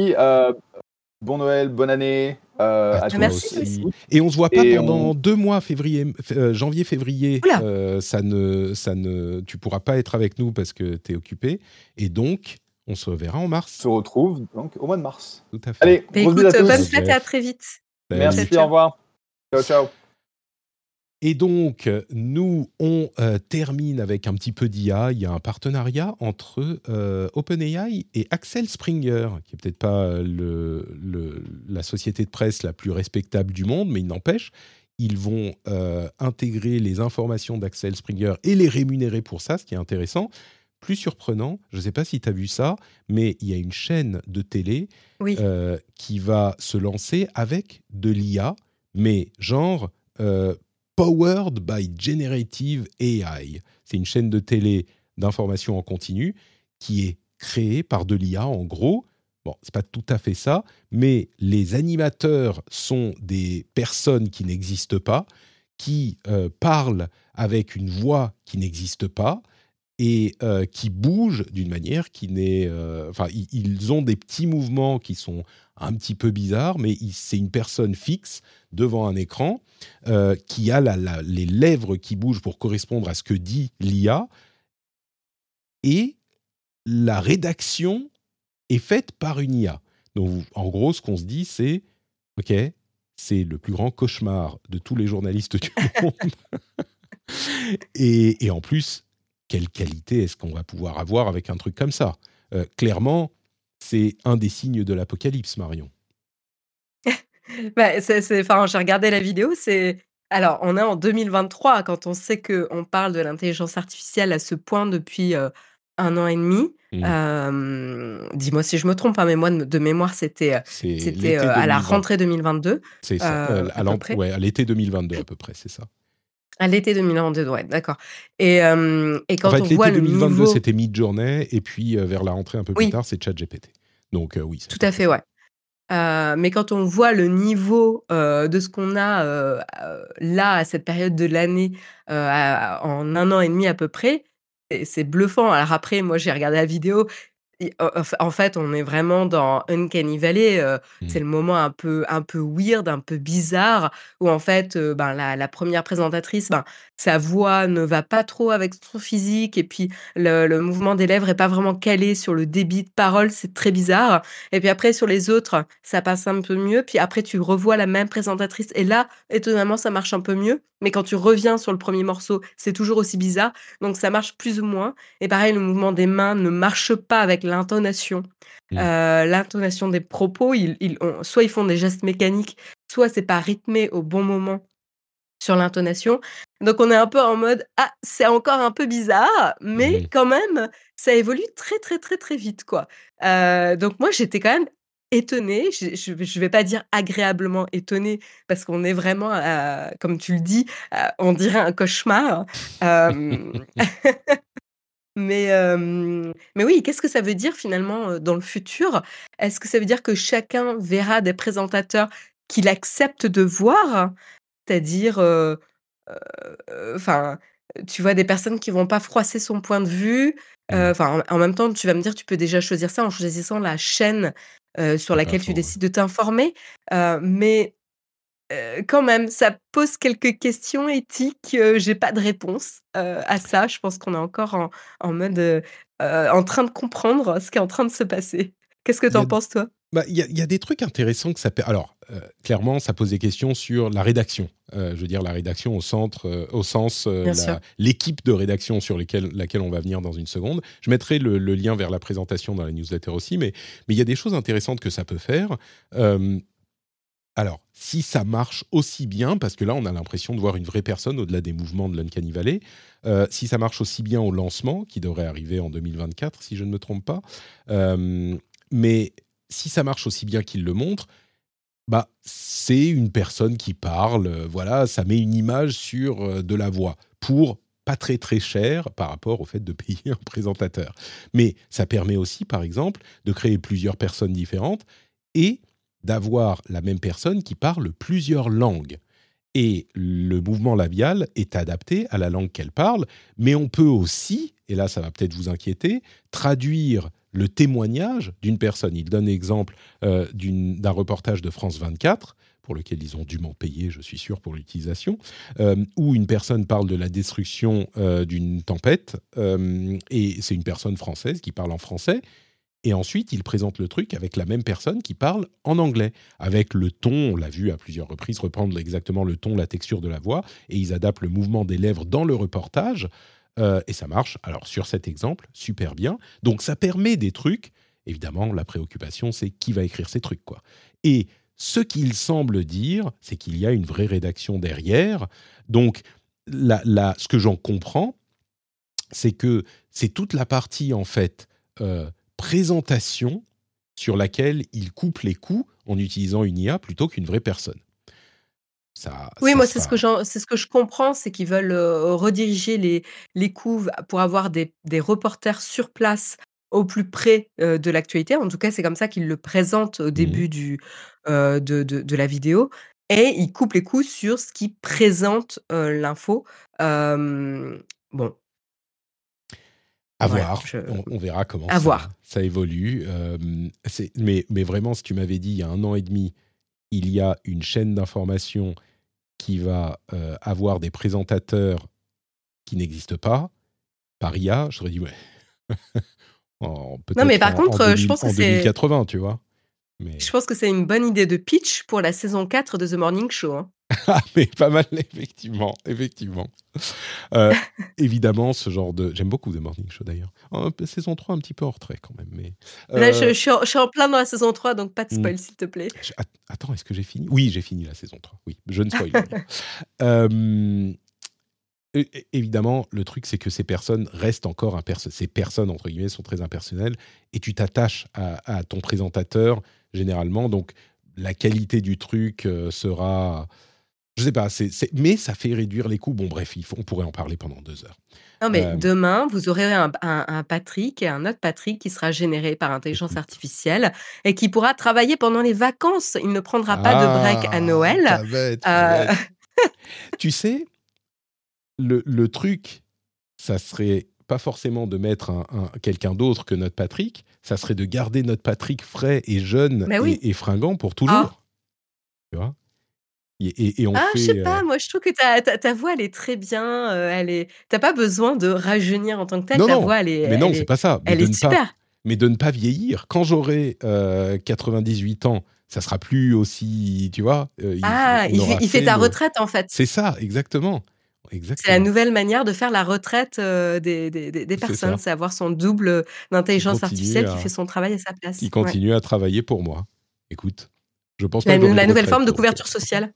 Bon Noël, bonne année à tous. Merci aussi. Et on se voit pas Et pendant 2 mois, janvier-février. Oula. Tu pourras pas être avec nous parce que tu es occupé. Et donc, on se verra en mars. On se retrouve donc au mois de mars. Tout à fait. Allez, Bah, gros écoute, bisous à tous. bonne fête et à très vite. Merci, Ciao. au revoir. Ciao. Et donc, nous, on termine avec un petit peu d'IA. Il y a un partenariat entre OpenAI et Axel Springer, qui n'est peut-être pas la société de presse la plus respectable du monde, mais il n'empêche, ils vont intégrer les informations d'Axel Springer et les rémunérer pour ça, ce qui est intéressant. Plus surprenant, je ne sais pas si tu as vu ça, mais il y a une chaîne de télé Oui. qui va se lancer avec de l'IA, mais genre... Powered by Generative AI. C'est une chaîne de télé d'information en continu qui est créée par de l'IA, en gros. Bon, c'est pas tout à fait ça, mais les animateurs sont des personnes qui n'existent pas, qui parlent avec une voix qui n'existe pas et qui bougent d'une manière qui n'est... Enfin, ils ont des petits mouvements qui sont un petit peu bizarres, mais c'est une personne fixe devant un écran qui a les lèvres qui bougent pour correspondre à ce que dit l'IA. Et la rédaction est faite par une IA. Donc, en gros, ce qu'on se dit, c'est « Ok, c'est le plus grand cauchemar de tous les journalistes du monde. » Et en plus, quelle qualité est-ce qu'on va pouvoir avoir avec un truc comme ça? Clairement, c'est un des signes de l'apocalypse, Marion. Bah, j'ai regardé la vidéo, alors, on est en 2023 quand on sait qu'on parle de l'intelligence artificielle à ce point depuis 1 an et demi. Dis-moi si je me trompe, hein, mais moi, de mémoire, c'était l'été à la 2020. rentrée 2022. C'est ça, à peu près. ouais, à l'été 2022 à peu près, c'est ça. À l'été 2022, ouais, d'accord. Et quand En fait, on voit l'été le 2022, niveau... c'était Midjourney, et puis vers la rentrée un peu plus Oui. tard, c'est ChatGPT. Donc oui. Tout à fait, ouais. Mais quand on voit le niveau de ce qu'on a là, à cette période de l'année, en 1 an et demi à peu près, c'est bluffant. Alors après, moi, j'ai regardé la vidéo. En fait, on est vraiment dans Uncanny Valley. C'est le moment un peu weird, un peu bizarre, où en fait, la première présentatrice, sa voix ne va pas trop avec son physique, et puis le mouvement des lèvres est pas vraiment calé sur le débit de parole, c'est très bizarre. Et puis après, sur les autres, ça passe un peu mieux. Puis après, tu revois la même présentatrice, et là, étonnamment, ça marche un peu mieux. Mais quand tu reviens sur le premier morceau, c'est toujours aussi bizarre. Donc ça marche plus ou moins. Et pareil, le mouvement des mains ne marche pas avec l'intonation. L'intonation des propos, soit ils font des gestes mécaniques, soit c'est pas rythmé au bon moment sur l'intonation. Donc on est un peu en mode « Ah, c'est encore un peu bizarre, mais quand même, ça évolue très, très, très, très vite, quoi. » Donc moi, j'étais quand même étonnée. Je vais pas dire agréablement étonnée, parce qu'on est vraiment, comme tu le dis, on dirait un cauchemar. Mais oui, qu'est-ce que ça veut dire finalement, dans le futur? Est-ce que ça veut dire que chacun verra des présentateurs qu'il accepte de voir? C'est-à-dire, enfin, tu vois des personnes qui vont pas froisser son point de vue. En même temps, tu vas me dire, tu peux déjà choisir ça en choisissant la chaîne, sur laquelle tu décides de t'informer. Mais quand même, ça pose quelques questions éthiques. J'ai pas de réponse à ça. Je pense qu'on est encore en mode, en train de comprendre ce qui est en train de se passer. Qu'est-ce que tu en penses, toi? y a des trucs intéressants que ça... Alors, clairement, ça pose des questions sur la rédaction. Je veux dire, la rédaction au sens Bien sûr. l'équipe de rédaction sur laquelle on va venir dans une seconde. Je mettrai le lien vers la présentation dans la newsletter aussi, mais il y a des choses intéressantes que ça peut faire. Alors, si ça marche aussi bien, parce que là, on a l'impression de voir une vraie personne au-delà des mouvements de l'Uncanny Valley, si ça marche aussi bien au lancement, qui devrait arriver en 2024, si je ne me trompe pas, mais si ça marche aussi bien qu'il le montre, bah, c'est une personne qui parle, voilà, ça met une image sur de la voix, pour pas très très cher par rapport au fait de payer un présentateur. Mais ça permet aussi, par exemple, de créer plusieurs personnes différentes et d'avoir la même personne qui parle plusieurs langues. Et le mouvement labial est adapté à la langue qu'elle parle, mais on peut aussi, et là ça va peut-être vous inquiéter, traduire le témoignage d'une personne. Il donne l'exemple d'un reportage de France 24, pour lequel ils ont dûment payé, je suis sûr, pour l'utilisation, où une personne parle de la destruction d'une tempête, et c'est une personne française qui parle en français. Et ensuite, il présente le truc avec la même personne qui parle en anglais, avec le ton, on l'a vu à plusieurs reprises, reprendre exactement le ton, la texture de la voix, et ils adaptent le mouvement des lèvres dans le reportage, et ça marche, alors sur cet exemple, super bien. Donc ça permet des trucs, évidemment, la préoccupation, c'est qui va écrire ces trucs, quoi. Et ce qu'il semble dire, c'est qu'il y a une vraie rédaction derrière. Donc, ce que j'en comprends, c'est que c'est toute la partie, en fait, présentation sur laquelle il coupe les coups en utilisant une IA plutôt qu'une vraie personne. Oui, moi, c'est ce que je comprends, c'est qu'ils veulent rediriger les coups pour avoir des reporters sur place au plus près de l'actualité. En tout cas, c'est comme ça qu'ils le présentent au début de la vidéo. Et ils coupent les coups sur ce qui présente l'info. Bon, À voilà, voir, on verra comment à voir. ça évolue. Mais vraiment, si tu m'avais dit il y a 1 an et demi, il y a une chaîne d'information qui va avoir des présentateurs qui n'existent pas, par IA, je t'aurais dit ouais. Non, mais par contre, je pense que en c'est 2080, tu vois. Mais... je pense que c'est une bonne idée de pitch pour la saison 4 de The Morning Show, hein. Ah, mais pas mal, effectivement. Évidemment, ce genre de... J'aime beaucoup The Morning Show, d'ailleurs. Saison 3, un petit peu en retrait, quand même. Mais, Là, je suis en plein dans la saison 3, donc pas de spoil, s'il te plaît. Attends, est-ce que j'ai fini ? Oui, j'ai fini la saison 3. Oui, je ne spoil pas. Évidemment, le truc, c'est que ces personnes restent encore ces personnes, entre guillemets, sont très impersonnelles, et tu t'attaches à ton présentateur, généralement, donc la qualité du truc sera... Je sais pas, mais ça fait réduire les coûts. Bon, bref, on pourrait en parler pendant 2 heures. Non, mais demain, vous aurez un Patrick et un autre Patrick qui sera généré par intelligence artificielle et qui pourra travailler pendant les vacances. Il ne prendra pas de break à Noël. Pas bête. Tu sais, le truc, ça serait pas forcément de mettre quelqu'un d'autre que notre Patrick, ça serait de garder notre Patrick frais et jeune et fringant pour toujours. Tu vois ? Et on fait, je sais pas, moi je trouve que ta voix elle est très bien, t'as pas besoin de rajeunir en tant que telle, ta voix c'est pas ça. Elle est super. Mais de ne pas vieillir. Quand j'aurai 98 ans, ça sera plus aussi, tu vois. Il fait ta retraite en fait. C'est ça, exactement. C'est la nouvelle manière de faire la retraite des personnes, c'est avoir son double d'intelligence artificielle qui fait son travail à sa place. Qui continue à travailler pour moi. Écoute. Je pense la nouvelle forme de couverture sociale.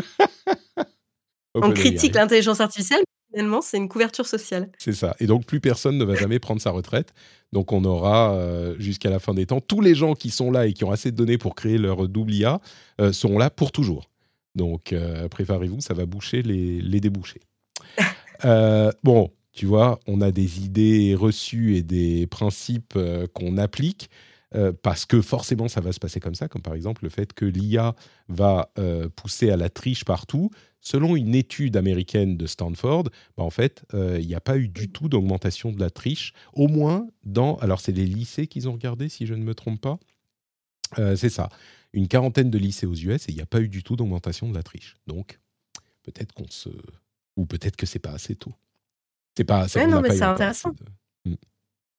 On critique l'intelligence artificielle, mais finalement, c'est une couverture sociale. C'est ça. Et donc, plus personne ne va jamais prendre sa retraite. Donc, on aura, jusqu'à la fin des temps, tous les gens qui sont là et qui ont assez de données pour créer leur double IA seront là pour toujours. Donc, préparez-vous, ça va boucher les débouchés. Bon, tu vois, on a des idées reçues et des principes qu'on applique. Parce que forcément, ça va se passer comme ça, comme par exemple le fait que l'IA va pousser à la triche partout. Selon une étude américaine de Stanford, en fait, il n'y a pas eu du tout d'augmentation de la triche, au moins alors c'est les lycées qu'ils ont regardé, si je ne me trompe pas. C'est ça, une 40aine de lycées aux US, et il n'y a pas eu du tout d'augmentation de la triche. Donc, peut-être ou peut-être que c'est pas assez tôt. Non, mais c'est intéressant.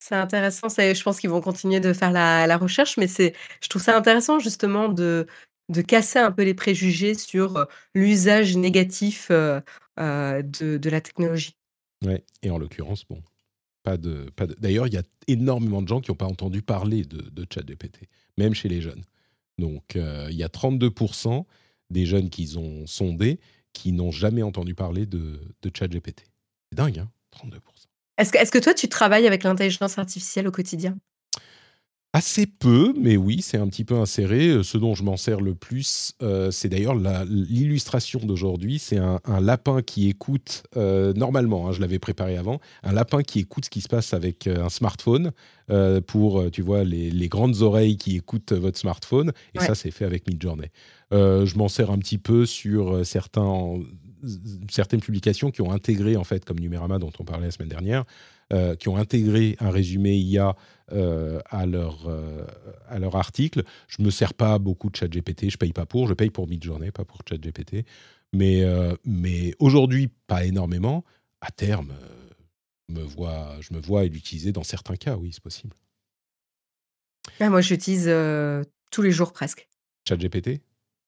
C'est intéressant, je pense qu'ils vont continuer de faire la recherche, mais je trouve ça intéressant justement de casser un peu les préjugés sur, l'usage négatif, de la technologie. Ouais, et en l'occurrence, bon, pas de. D'ailleurs, il y a énormément de gens qui n'ont pas entendu parler de ChatGPT, même chez les jeunes. Donc, il y a 32% des jeunes qu'ils ont sondés qui n'ont jamais entendu parler de ChatGPT. C'est dingue, hein, 32%. Est-ce que toi, tu travailles avec l'intelligence artificielle au quotidien? Assez peu, mais oui, c'est un petit peu inséré. Ce dont je m'en sers le plus, c'est d'ailleurs l'illustration d'aujourd'hui. C'est un lapin qui écoute, normalement, hein, je l'avais préparé avant, un lapin qui écoute ce qui se passe avec un smartphone pour, tu vois, les grandes oreilles qui écoutent votre smartphone. Et Ouais. ça, c'est fait avec Midjourney. Je m'en sers un petit peu sur certaines publications qui ont intégré, en fait, comme Numérama dont on parlait la semaine dernière, qui ont intégré un résumé IA à leur article. Je ne me sers pas beaucoup de ChatGPT, je paye pour Midjourney, pas pour ChatGPT. Mais aujourd'hui, pas énormément. À terme, je me vois l'utiliser dans certains cas, oui, c'est possible. Ah, moi, j'utilise, tous les jours presque. ChatGPT?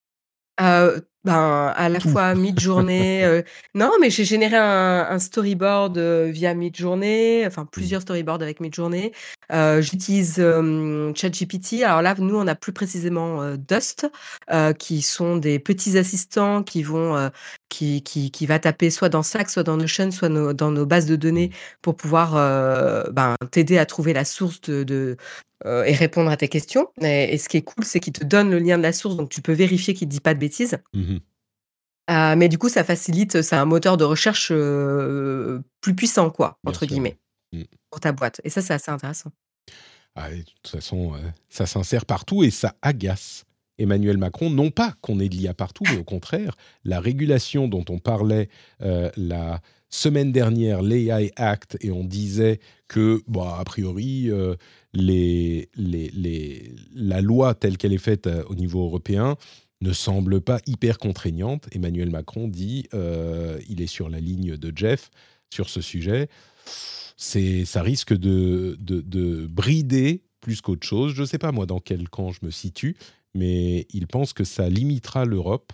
Ben, à la Tout. fois Midjourney, non, mais j'ai généré un storyboard, via Midjourney, enfin Mmh. plusieurs storyboards avec Midjourney. J'utilise, ChatGPT. Alors là, nous, on a plus précisément, Dust, qui sont des petits assistants qui va taper soit dans Slack, soit dans Notion, soit dans nos bases de données Mmh. pour pouvoir, t'aider à trouver la source et répondre à tes questions. Et ce qui est cool, c'est qu'il te donne le lien de la source, donc tu peux vérifier qu'il ne dit pas de bêtises. Mmh. Mais du coup, ça facilite, c'est un moteur de recherche, «plus puissant» quoi, Bien entre sûr, oui. guillemets, Mmh. pour ta boîte et ça, c'est assez intéressant. Ah, et de toute façon, ça s'insère partout et ça agace Emmanuel Macron. Non pas qu'on ait de l'IA partout, mais au contraire, la régulation dont on parlait la semaine dernière, l'AI Act, et on disait que, a priori, la loi telle qu'elle est faite au niveau européen ne semble pas hyper contraignante. Emmanuel Macron dit, il est sur la ligne de Jeff sur ce sujet. Ça risque de brider plus qu'autre chose. Je ne sais pas, moi, dans quel camp je me situe, mais il pense que ça limitera l'Europe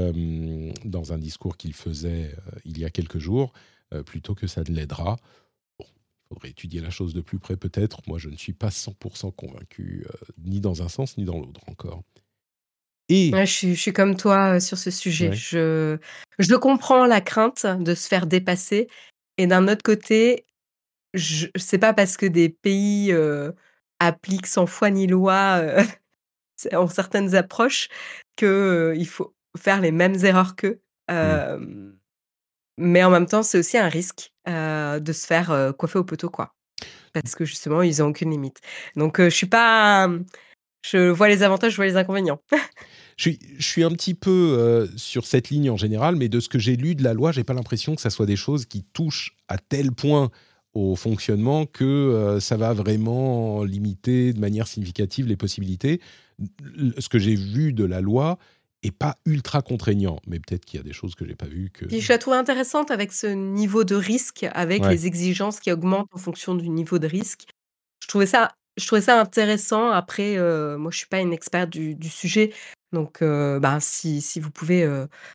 dans un discours qu'il faisait il y a quelques jours, plutôt que ça ne l'aidera. Bon, il faudrait étudier la chose de plus près, peut-être. Moi, je ne suis pas 100% convaincu, ni dans un sens, ni dans l'autre encore. Et, Ouais, je suis comme toi, sur ce sujet. ouais, Je comprends la crainte de se faire dépasser et d'un autre côté, c'est pas parce que des pays, appliquent sans foi ni loi, ont certaines approches que, il faut faire les mêmes erreurs qu'eux. mm, Mais en même temps, c'est aussi un risque, de se faire, coiffer au poteau, quoi. Parce que justement, ils ont aucune limite. Donc, je suis pas, je vois les avantages, je vois les inconvénients. je suis un petit peu sur cette ligne en général, mais de ce que j'ai lu de la loi, j'ai pas l'impression que ça soit des choses qui touchent à tel point au fonctionnement que ça va vraiment limiter de manière significative les possibilités. Ce que j'ai vu de la loi est pas ultra contraignant, mais peut-être qu'il y a des choses que j'ai pas vues que. Puis je la trouve intéressante avec ce niveau de risque, avec Ouais, les exigences qui augmentent en fonction du niveau de risque. Je trouvais ça intéressant. Après, moi, je suis pas une experte du sujet, donc si vous pouvez,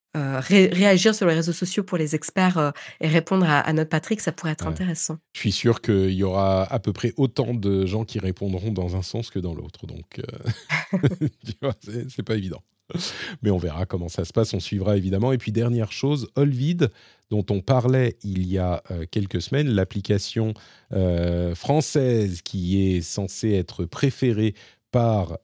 réagir sur les réseaux sociaux pour les experts, et répondre à notre Patrick, ça pourrait être ouais. intéressant. Je suis sûr qu'il y aura à peu près autant de gens qui répondront dans un sens que dans l'autre, donc tu vois, c'est pas évident. Mais on verra comment ça se passe, on suivra évidemment. Et puis dernière chose, Olvid, dont on parlait il y a quelques semaines, l'application française qui est censée être préférée par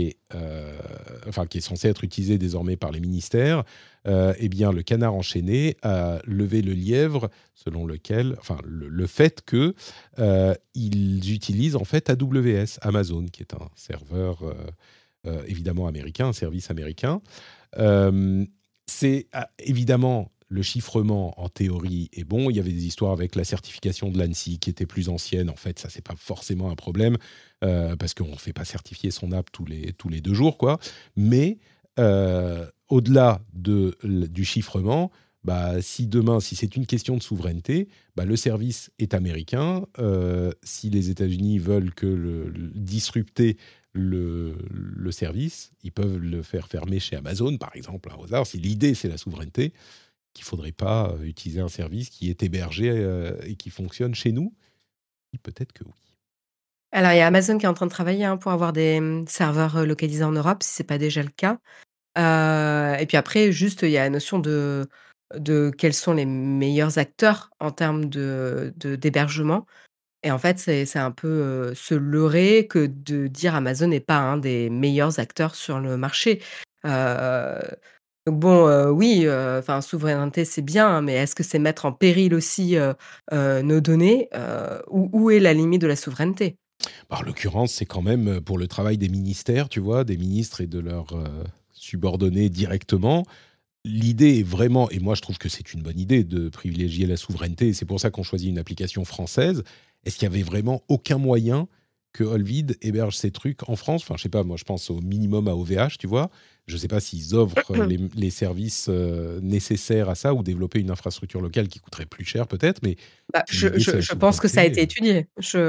qui est censée être utilisée désormais par les ministères, eh bien le canard enchaîné a levé le lièvre selon lequel, le fait que ils utilisent en fait AWS, Amazon, qui est un serveur évidemment américain, un service américain. C'est évidemment le chiffrement en théorie est bon. Il y avait des histoires avec la certification de l'ANSSI qui était plus ancienne. En fait, ça c'est pas forcément un problème parce qu'on ne fait pas certifier son app tous les 2 jours, quoi. Mais au-delà du chiffrement, si demain, si c'est une question de souveraineté, le service est américain. Si les États-Unis veulent disrupter le service, ils peuvent le faire fermer chez Amazon, par exemple, au hasard. Si l'idée, c'est la souveraineté, qu'il ne faudrait pas utiliser un service qui est hébergé et qui fonctionne chez nous, peut-être que oui. Alors, il y a Amazon qui est en train de travailler pour avoir des serveurs localisés en Europe, si ce n'est pas déjà le cas. Et puis après, juste, il y a la notion de quels sont les meilleurs acteurs en termes d'hébergement. Et en fait, c'est un peu se leurrer que de dire Amazon n'est pas un des meilleurs acteurs sur le marché. Donc bon, oui, souveraineté, c'est bien, mais est-ce que c'est mettre en péril aussi nos données? Où est la limite de la souveraineté? En l'occurrence, c'est quand même pour le travail des ministères, tu vois, des ministres et de leurs subordonnés directement. L'idée est vraiment, et moi je trouve que c'est une bonne idée de privilégier la souveraineté, et c'est pour ça qu'on choisit une application française. Est-ce qu'il y avait vraiment aucun moyen que Olvid héberge ces trucs en France? Enfin, je sais pas, moi je pense au minimum à OVH, tu vois. Je sais pas s'ils offrent les services nécessaires à ça ou développer une infrastructure locale qui coûterait plus cher peut-être, mais je pense que ça a été étudié.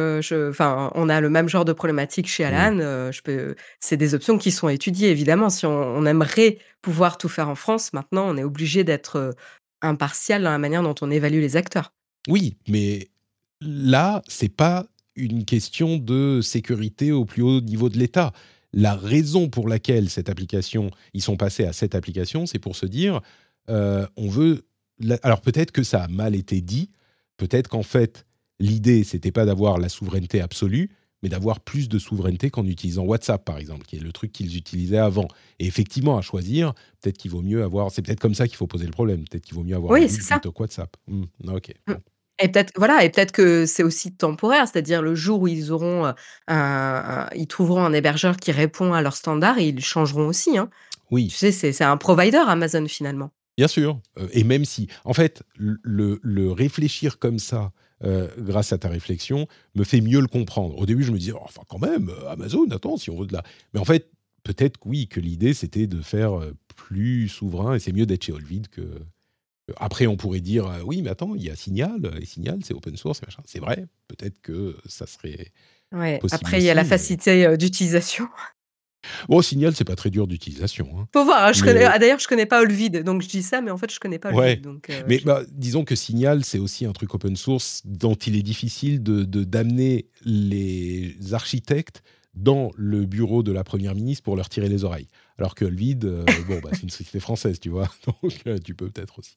On a le même genre de problématique chez Alan. C'est des options qui sont étudiées, évidemment. Si on aimerait pouvoir tout faire en France, maintenant, on est obligé d'être impartial dans la manière dont on évalue les acteurs. Oui, mais là, c'est pas une question de sécurité au plus haut niveau de l'État. La raison pour laquelle ils sont passés à cette application, c'est pour se dire, on veut... Alors peut-être que ça a mal été dit, peut-être qu'en fait, l'idée, c'était pas d'avoir la souveraineté absolue, mais d'avoir plus de souveraineté qu'en utilisant WhatsApp, par exemple, qui est le truc qu'ils utilisaient avant. Et effectivement, à choisir, peut-être qu'il vaut mieux avoir... C'est peut-être comme ça qu'il faut poser le problème. Peut-être qu'il vaut mieux avoir plutôt que WhatsApp. Ok. Bon. Et peut-être que c'est aussi temporaire, c'est-à-dire le jour où ils auront ils trouveront un hébergeur qui répond à leurs standards, et ils changeront aussi. Oui. Tu sais, c'est un provider Amazon finalement. Bien sûr. Et même si, en fait, le réfléchir comme ça, grâce à ta réflexion, me fait mieux le comprendre. Au début, je me disais, quand même, Amazon, attends, si on veut de la... Mais en fait, peut-être que l'idée, c'était de faire plus souverain, et c'est mieux d'être chez Olvid que... Après, on pourrait dire, oui, mais attends, il y a Signal, et Signal, c'est open source, et machin. C'est vrai, peut-être que ça serait possible. Après, il y a la facilité d'utilisation. Bon, Signal, c'est pas très dur d'utilisation. Faut voir, d'ailleurs, je connais pas Olvid, donc je dis ça, mais en fait, je connais pas Olvid. Donc, disons que Signal, c'est aussi un truc open source dont il est difficile d'amener les architectes dans le bureau de la première ministre pour leur tirer les oreilles. Alors que Olvid, c'est une société française, tu vois, donc tu peux peut-être aussi.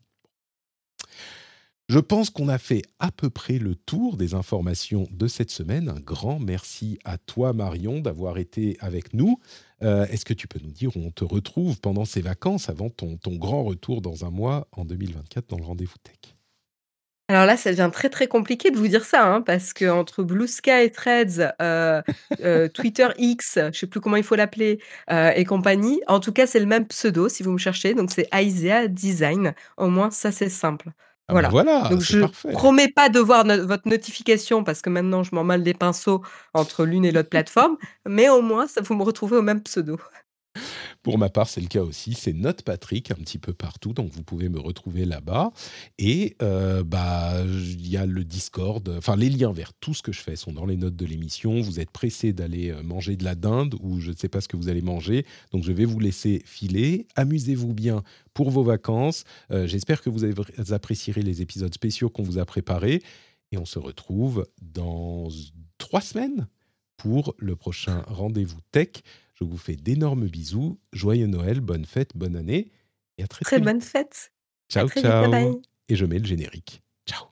Je pense qu'on a fait à peu près le tour des informations de cette semaine. Un grand merci à toi, Marion, d'avoir été avec nous. Est-ce que tu peux nous dire où on te retrouve pendant ces vacances, avant ton grand retour dans un mois, en 2024, dans le Rendez-vous Tech? Alors là, ça devient très, très compliqué de vous dire ça, parce qu'entre Blue Sky, Threads, Twitter X, je ne sais plus comment il faut l'appeler, et compagnie, en tout cas, c'est le même pseudo si vous me cherchez, donc c'est Aisea Design. Au moins, ça, c'est simple. Voilà, donc je parfait. Promets pas de voir votre notification, parce que maintenant, je m'en mêle les pinceaux entre l'une et l'autre plateforme, mais au moins, ça, vous me retrouvez au même pseudo. Pour ma part, c'est le cas aussi. C'est NotePatrick un petit peu partout, donc vous pouvez me retrouver là-bas. Et il y a le Discord. Enfin, les liens vers tout ce que je fais sont dans les notes de l'émission. Vous êtes pressés d'aller manger de la dinde, ou je ne sais pas ce que vous allez manger, donc je vais vous laisser filer. Amusez-vous bien pour vos vacances. J'espère que vous apprécierez les épisodes spéciaux qu'on vous a préparés. Et on se retrouve dans 3 semaines pour le prochain Rendez-vous Tech. Je vous fais d'énormes bisous. Joyeux Noël, bonne fête, bonne année. Et à très vite. Bonne fête. Ciao, ciao. Bye bye. Et je mets le générique. Ciao.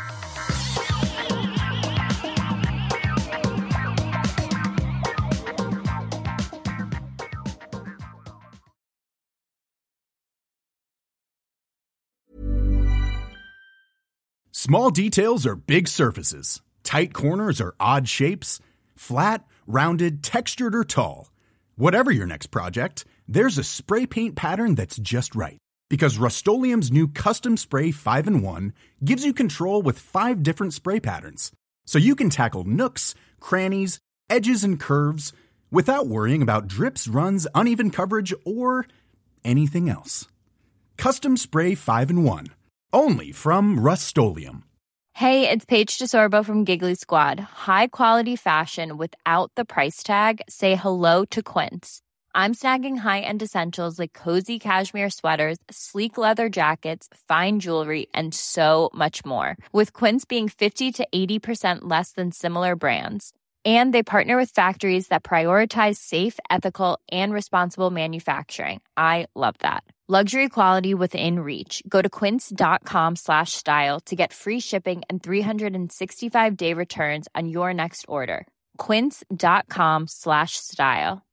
Small details are big surfaces. Tight corners are odd shapes. Flat, rounded, textured, or tall. Whatever your next project, there's a spray paint pattern that's just right. Because Rust-Oleum's new Custom Spray 5-in-1 gives you control with 5 different spray patterns. So you can tackle nooks, crannies, edges, and curves without worrying about drips, runs, uneven coverage, or anything else. Custom Spray 5-in-1. Only from Rust-Oleum. Hey, it's Paige DeSorbo from Giggly Squad. High quality fashion without the price tag. Say hello to Quince. I'm snagging high-end essentials like cozy cashmere sweaters, sleek leather jackets, fine jewelry, and so much more. With Quince being 50 to 80% less than similar brands. And they partner with factories that prioritize safe, ethical, and responsible manufacturing. I love that. Luxury quality within reach. Go to quince.com/style to get free shipping and 365-day returns on your next order. Quince.com/style.